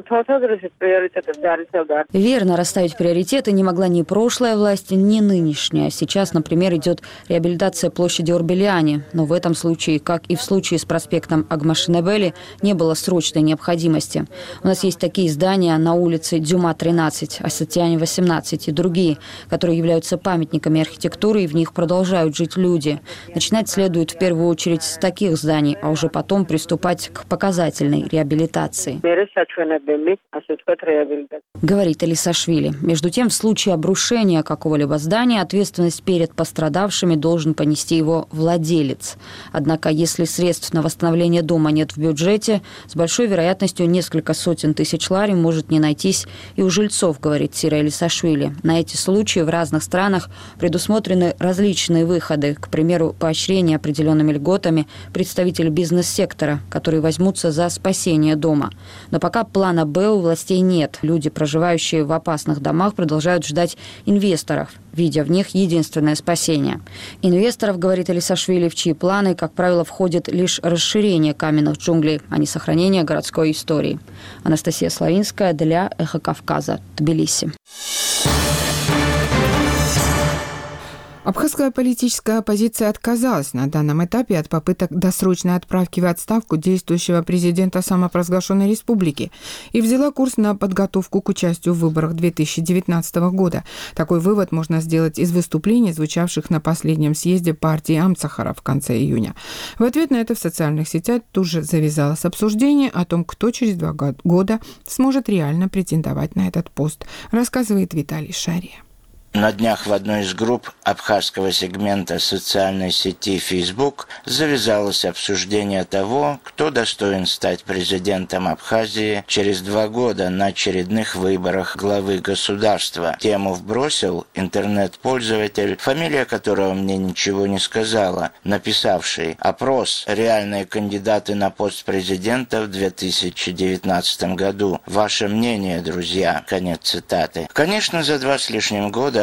J: Верно расставить приоритеты не могла ни прошлая власть, ни нынешняя. Сейчас, например, идет реабилитация площади Орбеляни, но в этом случае, как и в случае с проспектом Агмашинебели, не было срочной необходимости. У нас есть такие здания на улице Дюма тринадцать, Асатиане восемнадцать и другие, которые являются памятниками архитектуры, и в них продолжают жить люди. Начинать следует в первую очередь с таких зданий, а уже потом приступать к показательной реабилитации. Говорит Элисашвили. Между тем, в случае обрушения какого-либо здания ответственность перед пострадавшими должен понести его владелец. Однако, если средств на восстановление дома нет в бюджете, с большой вероятностью несколько сотен тысяч лари может не найтись и у жильцов, говорит Цира Элисашвили. На эти случаи в разных странах предусмотрены различные выходы, к примеру, поощрение определенными льготами представителей бизнес-сектора, которые возьмутся за спасение дома. Но пока плана «Б» у властей нет. Люди, проживающие в опасных домах, продолжают ждать инвесторов, видя в них единственное спасение. Инвесторов, говорит Элисашвили, в чьи планы, как правило, входит лишь расширение каменных джунглей, а не сохранение городской истории. Анастасия Славинская для «Эхо Кавказа», Тбилиси.
A: Абхазская политическая оппозиция отказалась на данном этапе от попыток досрочной отправки в отставку действующего президента самопровозглашенной республики и взяла курс на подготовку к участию в выборах две тысячи девятнадцатого года. Такой вывод можно сделать из выступлений, звучавших на последнем съезде партии Амцахара в конце июня. В ответ на это в социальных сетях тут же завязалось обсуждение о том, кто через два года сможет реально претендовать на этот пост, рассказывает Виталий Шария.
D: На днях в одной из групп абхазского сегмента социальной сети Facebook завязалось обсуждение того, кто достоин стать президентом Абхазии через два года на очередных выборах главы государства. Тему вбросил интернет-пользователь, фамилия которого мне ничего не сказала, написавший: «Опрос. Реальные кандидаты на пост президента в две тысячи девятнадцатом году. Ваше мнение, друзья?» Конец цитаты. Конечно, за два с лишним года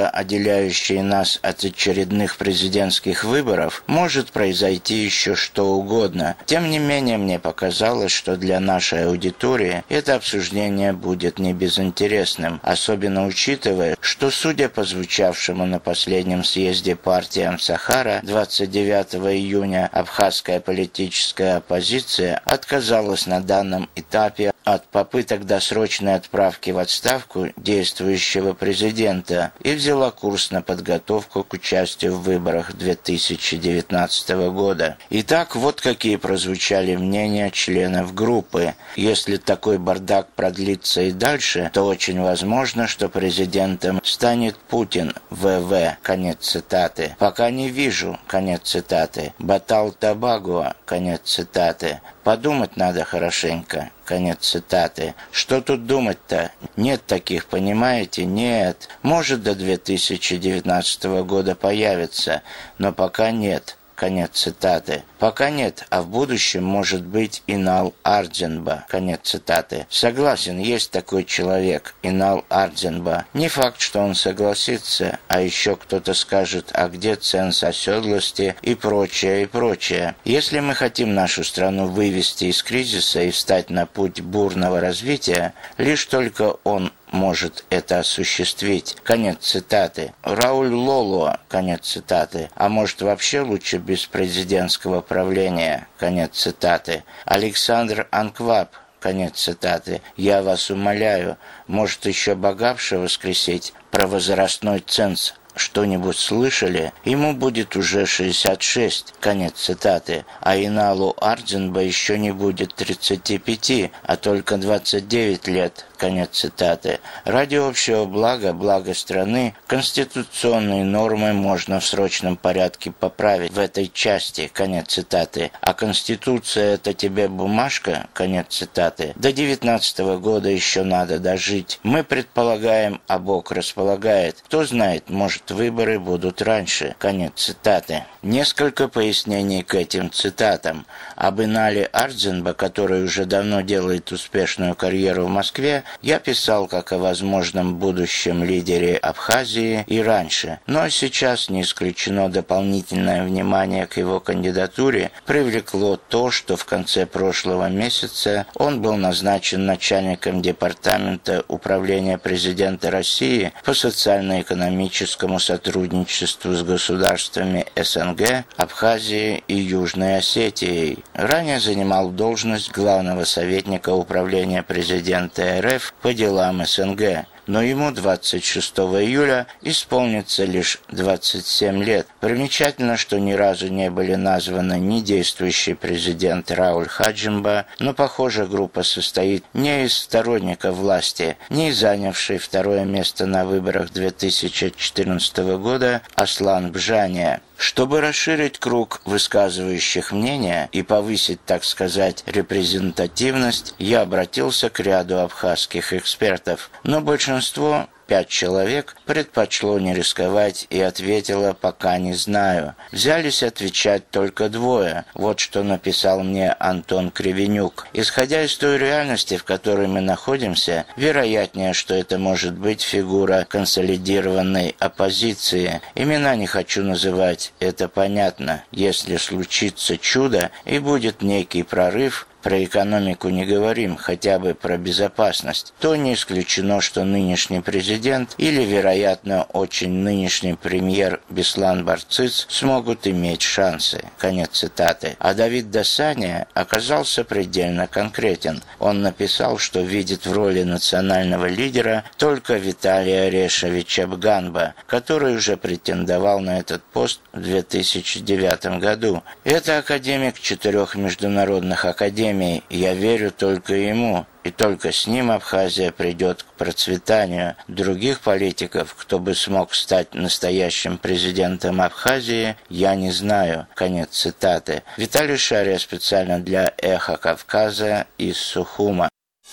D: года, отделяющие нас от очередных президентских выборов, может произойти еще что угодно. Тем не менее, мне показалось, что для нашей аудитории это обсуждение будет не безинтересным, особенно учитывая, что, судя по звучавшему на последнем съезде партии Амсахара двадцать девятого июня, абхазская политическая оппозиция отказалась на данном этапе от попыток досрочной отправки в отставку действующего президента и взяла курс на подготовку к участию в выборах две тысячи девятнадцатого года. Итак, вот какие прозвучали мнения членов группы. Если такой бардак продлится и дальше, то очень возможно, что президентом станет Путин, ВВ. Конец цитаты. Пока не вижу. Конец цитаты. Батал Табагуа. Конец цитаты. Подумать надо хорошенько. Конец цитаты. Что тут думать-то? Нет таких, понимаете? Нет. Может, до две тысячи девятнадцатого года появится, но пока нет. Конец цитаты. Пока нет, а в будущем может быть Инал Ардзенба. Конец цитаты. Согласен, есть такой человек, Инал Ардзенба. Не факт, что он согласится, а еще кто-то скажет, а где ценз оседлости и прочее, и прочее. Если мы хотим нашу страну вывести из кризиса и встать на путь бурного развития, лишь только он может это осуществить. Конец цитаты. Рауль Лолуа. Конец цитаты. А может, вообще лучше без президентского правления. Конец цитаты. Александр Анкваб. Конец цитаты. Я вас умоляю, может, еще богавше воскресить про возрастной ценз. Что-нибудь слышали? Ему будет уже шестьдесят шесть. Конец цитаты. А Иналу Ардзенба еще не будет тридцати пяти, а только двадцать девять лет. Конец цитаты. Ради общего блага, блага страны, конституционные нормы можно в срочном порядке поправить в этой части. Конец цитаты. А Конституция — это тебе бумажка? Конец цитаты. До девятнадцатого года еще надо дожить. Мы предполагаем, а Бог располагает. Кто знает, может, выборы будут раньше. Конец цитаты. Несколько пояснений к этим цитатам. Об Инале Ардзенба, который уже давно делает успешную карьеру в Москве, я писал как о возможном будущем лидере Абхазии и раньше, но сейчас не исключено дополнительное внимание к его кандидатуре привлекло то, что в конце прошлого месяца он был назначен начальником департамента управления президента России по социально-экономическому сотрудничеству с государствами СНГ, Абхазией и Южной Осетией. Ранее занимал должность главного советника управления президента РФ по делам СНГ, но ему двадцать шестого июля исполнится лишь двадцать семь лет. Примечательно, что ни разу не были названы ни действующий президент Рауль Хаджимба, но, похоже, группа состоит не из сторонников власти, не занявший второе место на выборах две тысячи четырнадцатого года Аслан Бжания. Чтобы расширить круг высказывающих мнения и повысить, так сказать, репрезентативность, я обратился к ряду абхазских экспертов, но большинство, пять человек, предпочло не рисковать и ответило «пока не знаю». Взялись отвечать только двое. Вот что написал мне Антон Кривенюк. Исходя из той реальности, в которой мы находимся, вероятнее, что это может быть фигура консолидированной оппозиции. Имена не хочу называть, это понятно. Если случится чудо и будет некий прорыв, про экономику не говорим, хотя бы про безопасность, то не исключено, что нынешний президент или, вероятно, очень нынешний премьер Беслан Барцыц смогут иметь шансы. Конец цитаты. А Давид Досания оказался предельно конкретен. Он написал, что видит в роли национального лидера только Виталия Решевича Бганба, который уже претендовал на этот пост в две тысячи девятом году. Это академик четырех международных академий. Я верю только ему, и только с ним Абхазия придет к процветанию. Других политиков, кто бы смог стать настоящим президентом Абхазии, я не знаю. Конец цитаты. Виталий Шария специально для «Эхо Кавказа» из Сухума.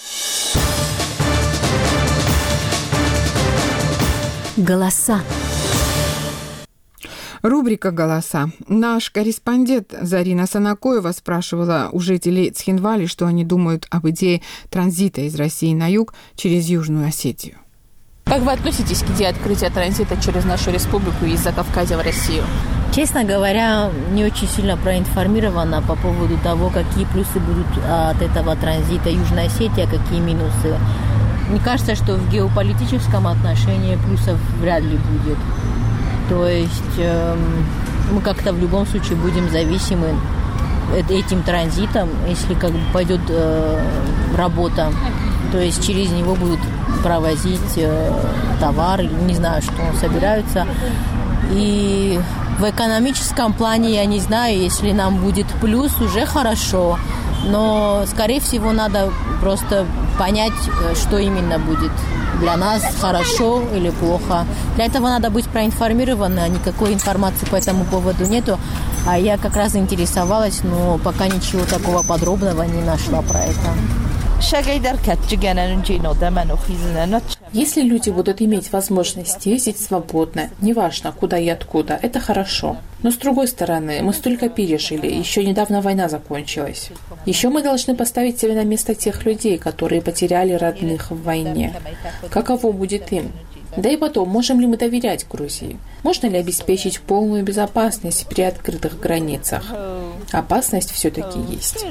F: Голоса.
A: Рубрика «Голоса». Наш корреспондент Зарина Санакоева спрашивала у жителей Цхинвали, что они думают об идее транзита из России на юг через Южную Осетию.
K: Как вы относитесь к идее открытия транзита через нашу республику из Закавказья в Россию?
N: Честно говоря, не очень сильно проинформирована по поводу того, какие плюсы будут от этого транзита Южной Осетии, а какие минусы. Мне кажется, что в геополитическом отношении плюсов вряд ли будет. То есть э, мы как-то в любом случае будем зависимы этим транзитом, если как бы пойдет э, работа. То есть через него будут провозить э, товары, не знаю, что собираются. И в экономическом плане, я не знаю, если нам будет плюс, уже хорошо. Но, скорее всего, надо просто понять, что именно будет для нас, хорошо или плохо. Для этого надо быть проинформированным, никакой информации по этому поводу нету. А я как раз заинтересовалась, но пока ничего такого подробного не нашла про это.
K: Если люди будут иметь возможность ездить свободно, неважно куда и откуда, это хорошо. Но с другой стороны, мы столько пережили, еще недавно война закончилась. Еще мы должны поставить себя на место тех людей, которые потеряли родных в войне. Каково будет им? Да и потом, можем ли мы доверять Грузии? Можно ли обеспечить полную безопасность при открытых границах? Опасность все-таки есть.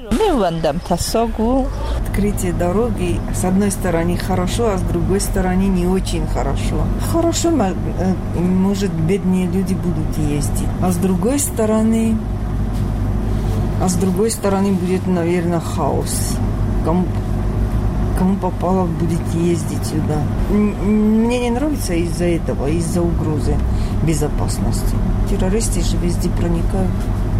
W: Открытие дороги, с одной стороны, хорошо, а с другой стороны, не очень хорошо. Хорошо, может, бедные люди будут ездить. А с другой стороны, а с другой стороны будет, наверное, хаос. Кому Кому попало, будет ездить сюда. Мне не нравится из-за этого, из-за угрозы безопасности. Террористы же везде проникают.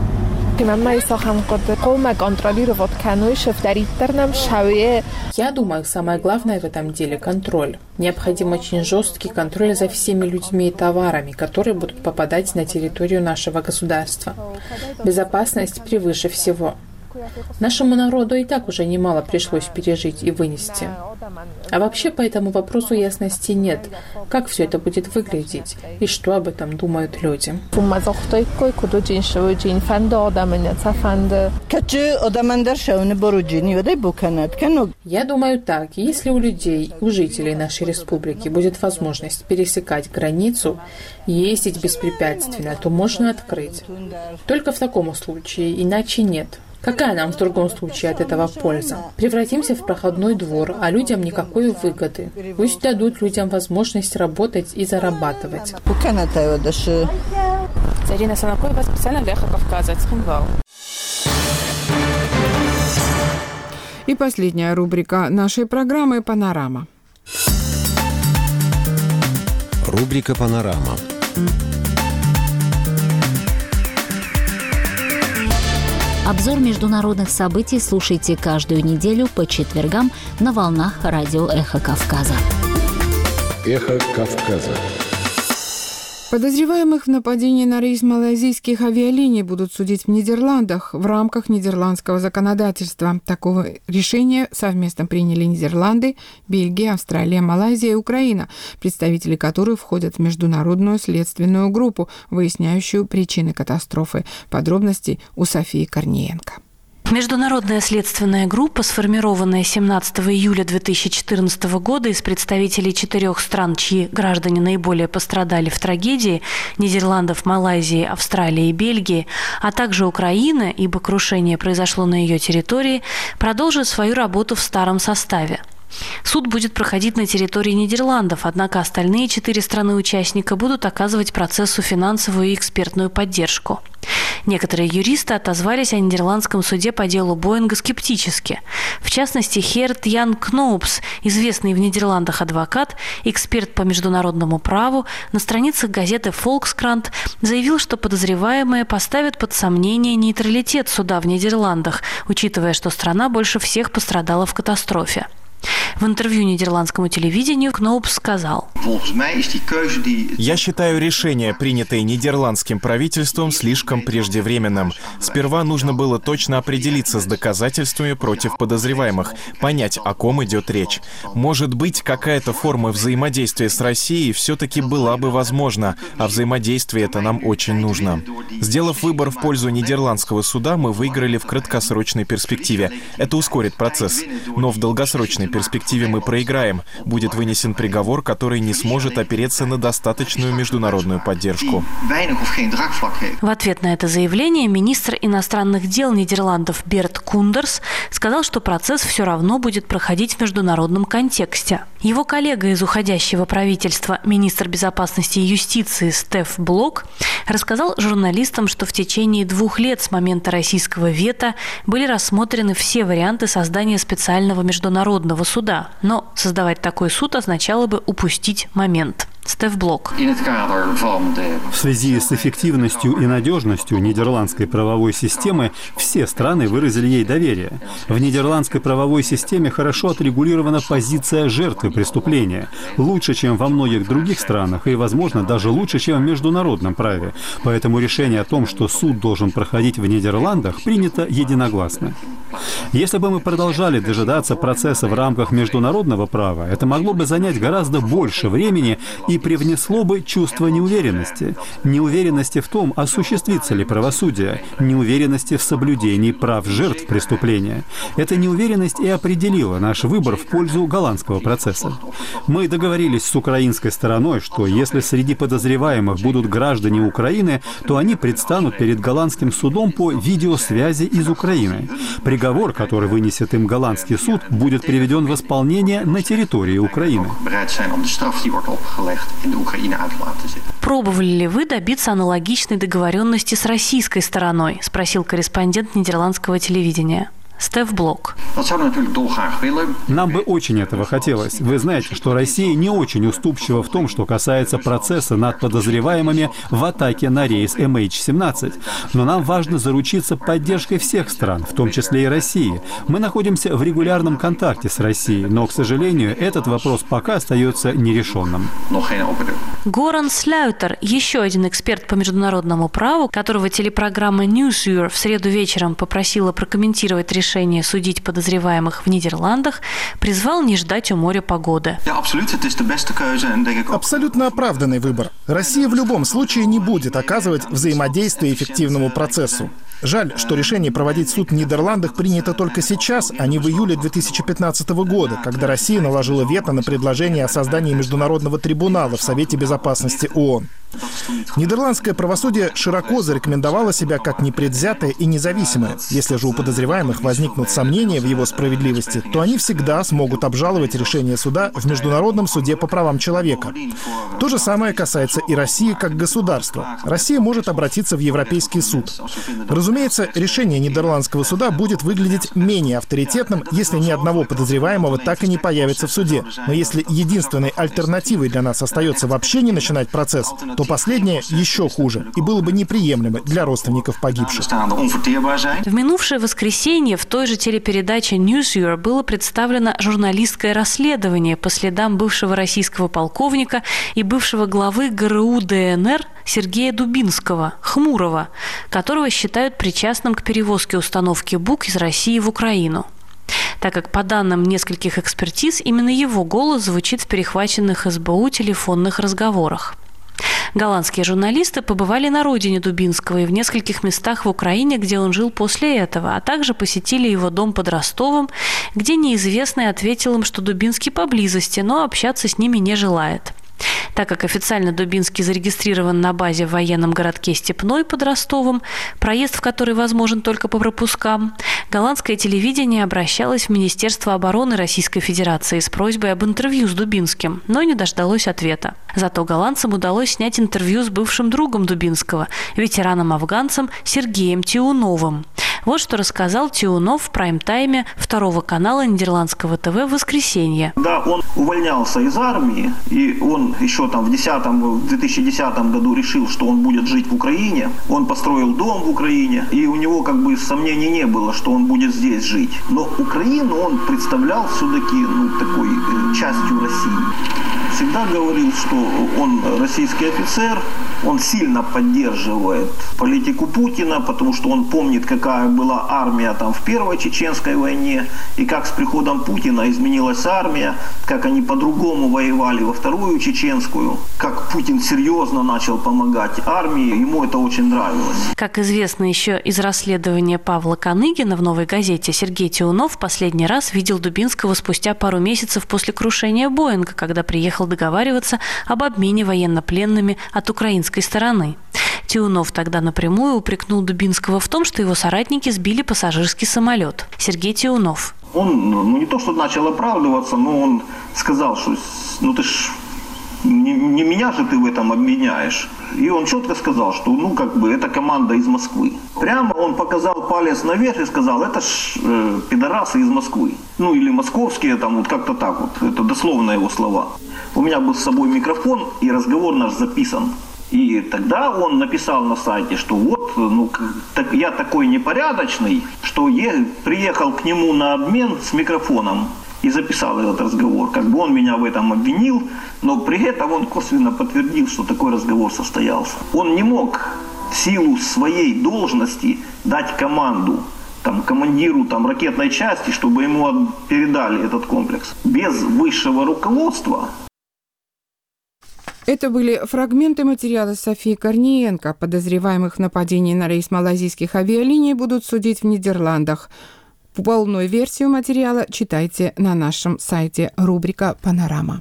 K: Я думаю, самое главное в этом деле – контроль. Необходим очень жесткий контроль за всеми людьми и товарами, которые будут попадать на территорию нашего государства. Безопасность превыше всего. Нашему народу и так уже немало пришлось пережить и вынести. А вообще по этому вопросу ясности нет. Как все это будет выглядеть и что об этом думают люди. Я думаю так, если у людей, у жителей нашей республики будет возможность пересекать границу, ездить беспрепятственно, то можно открыть. Только в таком случае, иначе нет. Какая нам в другом случае от этого польза? Превратимся в проходной двор, а людям никакой выгоды. Пусть дадут людям возможность работать и зарабатывать. Зарина Санакоева специально для Эхо Кавказа.
A: И последняя рубрика нашей программы «Панорама».
X: Рубрика «Панорама».
F: Обзор международных событий слушайте каждую неделю по четвергам на волнах радио «Эхо Кавказа».
L: «Эхо Кавказа».
A: Подозреваемых в нападении на рейс малайзийских авиалиний будут судить в Нидерландах в рамках нидерландского законодательства. Такого решения совместно приняли Нидерланды, Бельгия, Австралия, Малайзия и Украина, представители которой входят в международную следственную группу, выясняющую причины катастрофы. Подробности у Софии Корниенко.
Y: Международная следственная группа, сформированная семнадцатого июля две тысячи четырнадцатого года из представителей четырех стран, чьи граждане наиболее пострадали в трагедии – Нидерландов, Малайзии, Австралии и Бельгии, а также Украины, ибо крушение произошло на ее территории, продолжит свою работу в старом составе. Суд будет проходить на территории Нидерландов, однако остальные четыре страны-участника будут оказывать процессу финансовую и экспертную поддержку. Некоторые юристы отозвались о нидерландском суде по делу Боинга скептически. В частности, Херт Ян Кноупс, известный в Нидерландах адвокат, эксперт по международному праву, на страницах газеты «Фолкскрант» заявил, что подозреваемые поставят под сомнение нейтралитет суда в Нидерландах, учитывая, что страна больше всех пострадала в катастрофе. В интервью нидерландскому телевидению Кноупс сказал:
Z: «Я считаю решение, принятое нидерландским правительством, слишком преждевременным. Сперва нужно было точно определиться с доказательствами против подозреваемых, понять, о ком идет речь. Может быть, какая-то форма взаимодействия с Россией все-таки была бы возможна, а взаимодействие это нам очень нужно. Сделав выбор в пользу нидерландского суда, мы выиграли в краткосрочной перспективе. Это ускорит процесс. Но в долгосрочной долгосрочной перспективе мы проиграем. Будет вынесен приговор, который не сможет опереться на достаточную международную поддержку.
Y: В ответ на это заявление министр иностранных дел Нидерландов Берт Кундерс сказал, что процесс все равно будет проходить в международном контексте. Его коллега из уходящего правительства, министр безопасности и юстиции Стеф Блок, рассказал журналистам, что в течение двух лет с момента российского вето были рассмотрены все варианты создания специального международного суда. Но создавать такой суд означало бы упустить момент. Стеф Блок.
B: В связи с эффективностью и надежностью нидерландской правовой системы все страны выразили ей доверие. В нидерландской правовой системе хорошо отрегулирована позиция жертвы преступления. Лучше, чем во многих других странах и, возможно, даже лучше, чем в международном праве. Поэтому решение о том, что суд должен проходить в Нидерландах, принято единогласно. Если бы мы продолжали дожидаться процесса в рамках международного права, это могло бы занять гораздо больше времени и привнесло бы чувство неуверенности. Неуверенности в том, осуществится ли правосудие, неуверенности в соблюдении прав жертв преступления. Эта неуверенность и определила наш выбор в пользу голландского процесса. Мы договорились с украинской стороной, что если среди подозреваемых будут граждане Украины, то они предстанут перед голландским судом по видеосвязи из Украины. Приговор, который вынесет им голландский суд, будет приведен в исполнение на территории Украины.
Y: Пробовали ли вы добиться аналогичной договоренности с российской стороной? Спросил корреспондент нидерландского телевидения. Стеф Блок.
B: Нам бы очень этого хотелось. Вы знаете, что Россия не очень уступчива в том, что касается процесса над подозреваемыми в атаке на рейс эм эйч семнадцать. Но нам важно заручиться поддержкой всех стран, в том числе и России. Мы находимся в регулярном контакте с Россией, но, к сожалению, этот вопрос пока остается нерешенным.
Y: Горан Слютер, еще один эксперт по международному праву, которого телепрограмма Newsuur в среду вечером попросила прокомментировать решение решение судить подозреваемых в Нидерландах, призвал не ждать у моря погоды.
C: Абсолютно оправданный выбор. Россия в любом случае не будет оказывать взаимодействие эффективному процессу. Жаль, что решение проводить суд в Нидерландах принято только сейчас, а не в июле две тысячи пятнадцатого года, когда Россия наложила вето на предложение о создании международного трибунала в Совете безопасности ООН. Нидерландское правосудие широко зарекомендовало себя как непредвзятое и независимое. Если же у подозреваемых возникнут сомнения в его справедливости, то они всегда смогут обжаловать решение суда в Международном суде по правам человека. То же самое касается и России как государства. Россия может обратиться в Европейский суд. Разумеется, решение Нидерландского суда будет выглядеть менее авторитетным, если ни одного подозреваемого так и не появится в суде. Но если единственной альтернативой для нас остается вообще не начинать процесс, то последнее еще хуже и было бы неприемлемо для родственников погибших.
Y: В минувшее воскресенье в той же телепередаче Newsuur было представлено журналистское расследование по следам бывшего российского полковника и бывшего главы ГРУ ДНР Сергея Дубинского, Хмурого, которого считают причастным к перевозке установки БУК из России в Украину. Так как, по данным нескольких экспертиз, именно его голос звучит в перехваченных эс бэ у телефонных разговорах. Голландские журналисты побывали на родине Дубинского и в нескольких местах в Украине, где он жил после этого, а также посетили его дом под Ростовом, где неизвестный ответил им, что Дубинский поблизости, но общаться с ними не желает. Так как официально Дубинский зарегистрирован на базе в военном городке Степной под Ростовом, проезд в который возможен только по пропускам, голландское телевидение обращалось в Министерство обороны Российской Федерации с просьбой об интервью с Дубинским, но не дождалось ответа. Зато голландцам удалось снять интервью с бывшим другом Дубинского, ветераном-афганцем Сергеем Тиуновым. Вот что рассказал Тиунов в прайм-тайме второго канала нидерландского ТВ в воскресенье.
M: Да, он увольнялся из армии, и он еще там в, десятом, в две тысячи десятом году решил, что он будет жить в Украине. Он построил дом в Украине, и у него как бы сомнений не было, что он будет здесь жить. Но Украину он представлял все-таки ну, такой э, частью России. всегда говорил, что он российский офицер, он сильно поддерживает политику Путина, потому что он помнит, какая была армия там в Первой Чеченской войне, и как с приходом Путина изменилась армия, как они по-другому воевали во Вторую Чеченскую, как Путин серьезно начал помогать армии, ему это очень нравилось.
Y: Как известно еще из расследования Павла Коныгина в «Новой газете», Сергей Тиунов в последний раз видел Дубинского спустя пару месяцев после крушения Боинга, когда приехал договариваться об обмене военнопленными от украинской стороны. Тиунов тогда напрямую упрекнул Дубинского в том, что его соратники сбили пассажирский самолет. Сергей Тиунов.
M: Он, ну не то что начал оправдываться, но он сказал, что ну ты ж не, не меня же ты в этом обвиняешь. И он четко сказал, что ну как бы это команда из Москвы. Прямо он показал палец наверх и сказал, это ж э, пидорасы из Москвы. Ну или московские, там вот как-то так вот. Это дословно его слова. У меня был с собой микрофон, и разговор наш записан. И тогда он написал на сайте, что вот, ну, так, я такой непорядочный, что я приехал к нему на обмен с микрофоном и записал этот разговор. Как бы он меня в этом обвинил, но при этом он косвенно подтвердил, что такой разговор состоялся. Он не мог в силу своей должности дать команду там, командиру там, ракетной части, чтобы ему передали этот комплекс. Без высшего руководства.
A: Это были фрагменты материала Софии Корниенко. Подозреваемых в нападении на рейс малайзийских авиалиний будут судить в Нидерландах. Полную версию материала читайте на нашем сайте, рубрика «Панорама».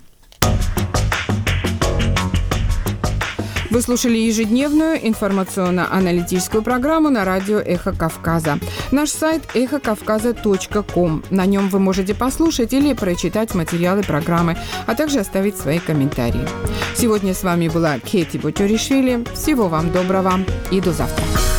A: Вы слушали ежедневную информационно-аналитическую программу на радио «Эхо Кавказа». Наш сайт эхо кавказа точка ком. На нем вы можете послушать или прочитать материалы программы, а также оставить свои комментарии. Сегодня с вами была Кети Бутюришвили. Всего вам доброго и до завтра.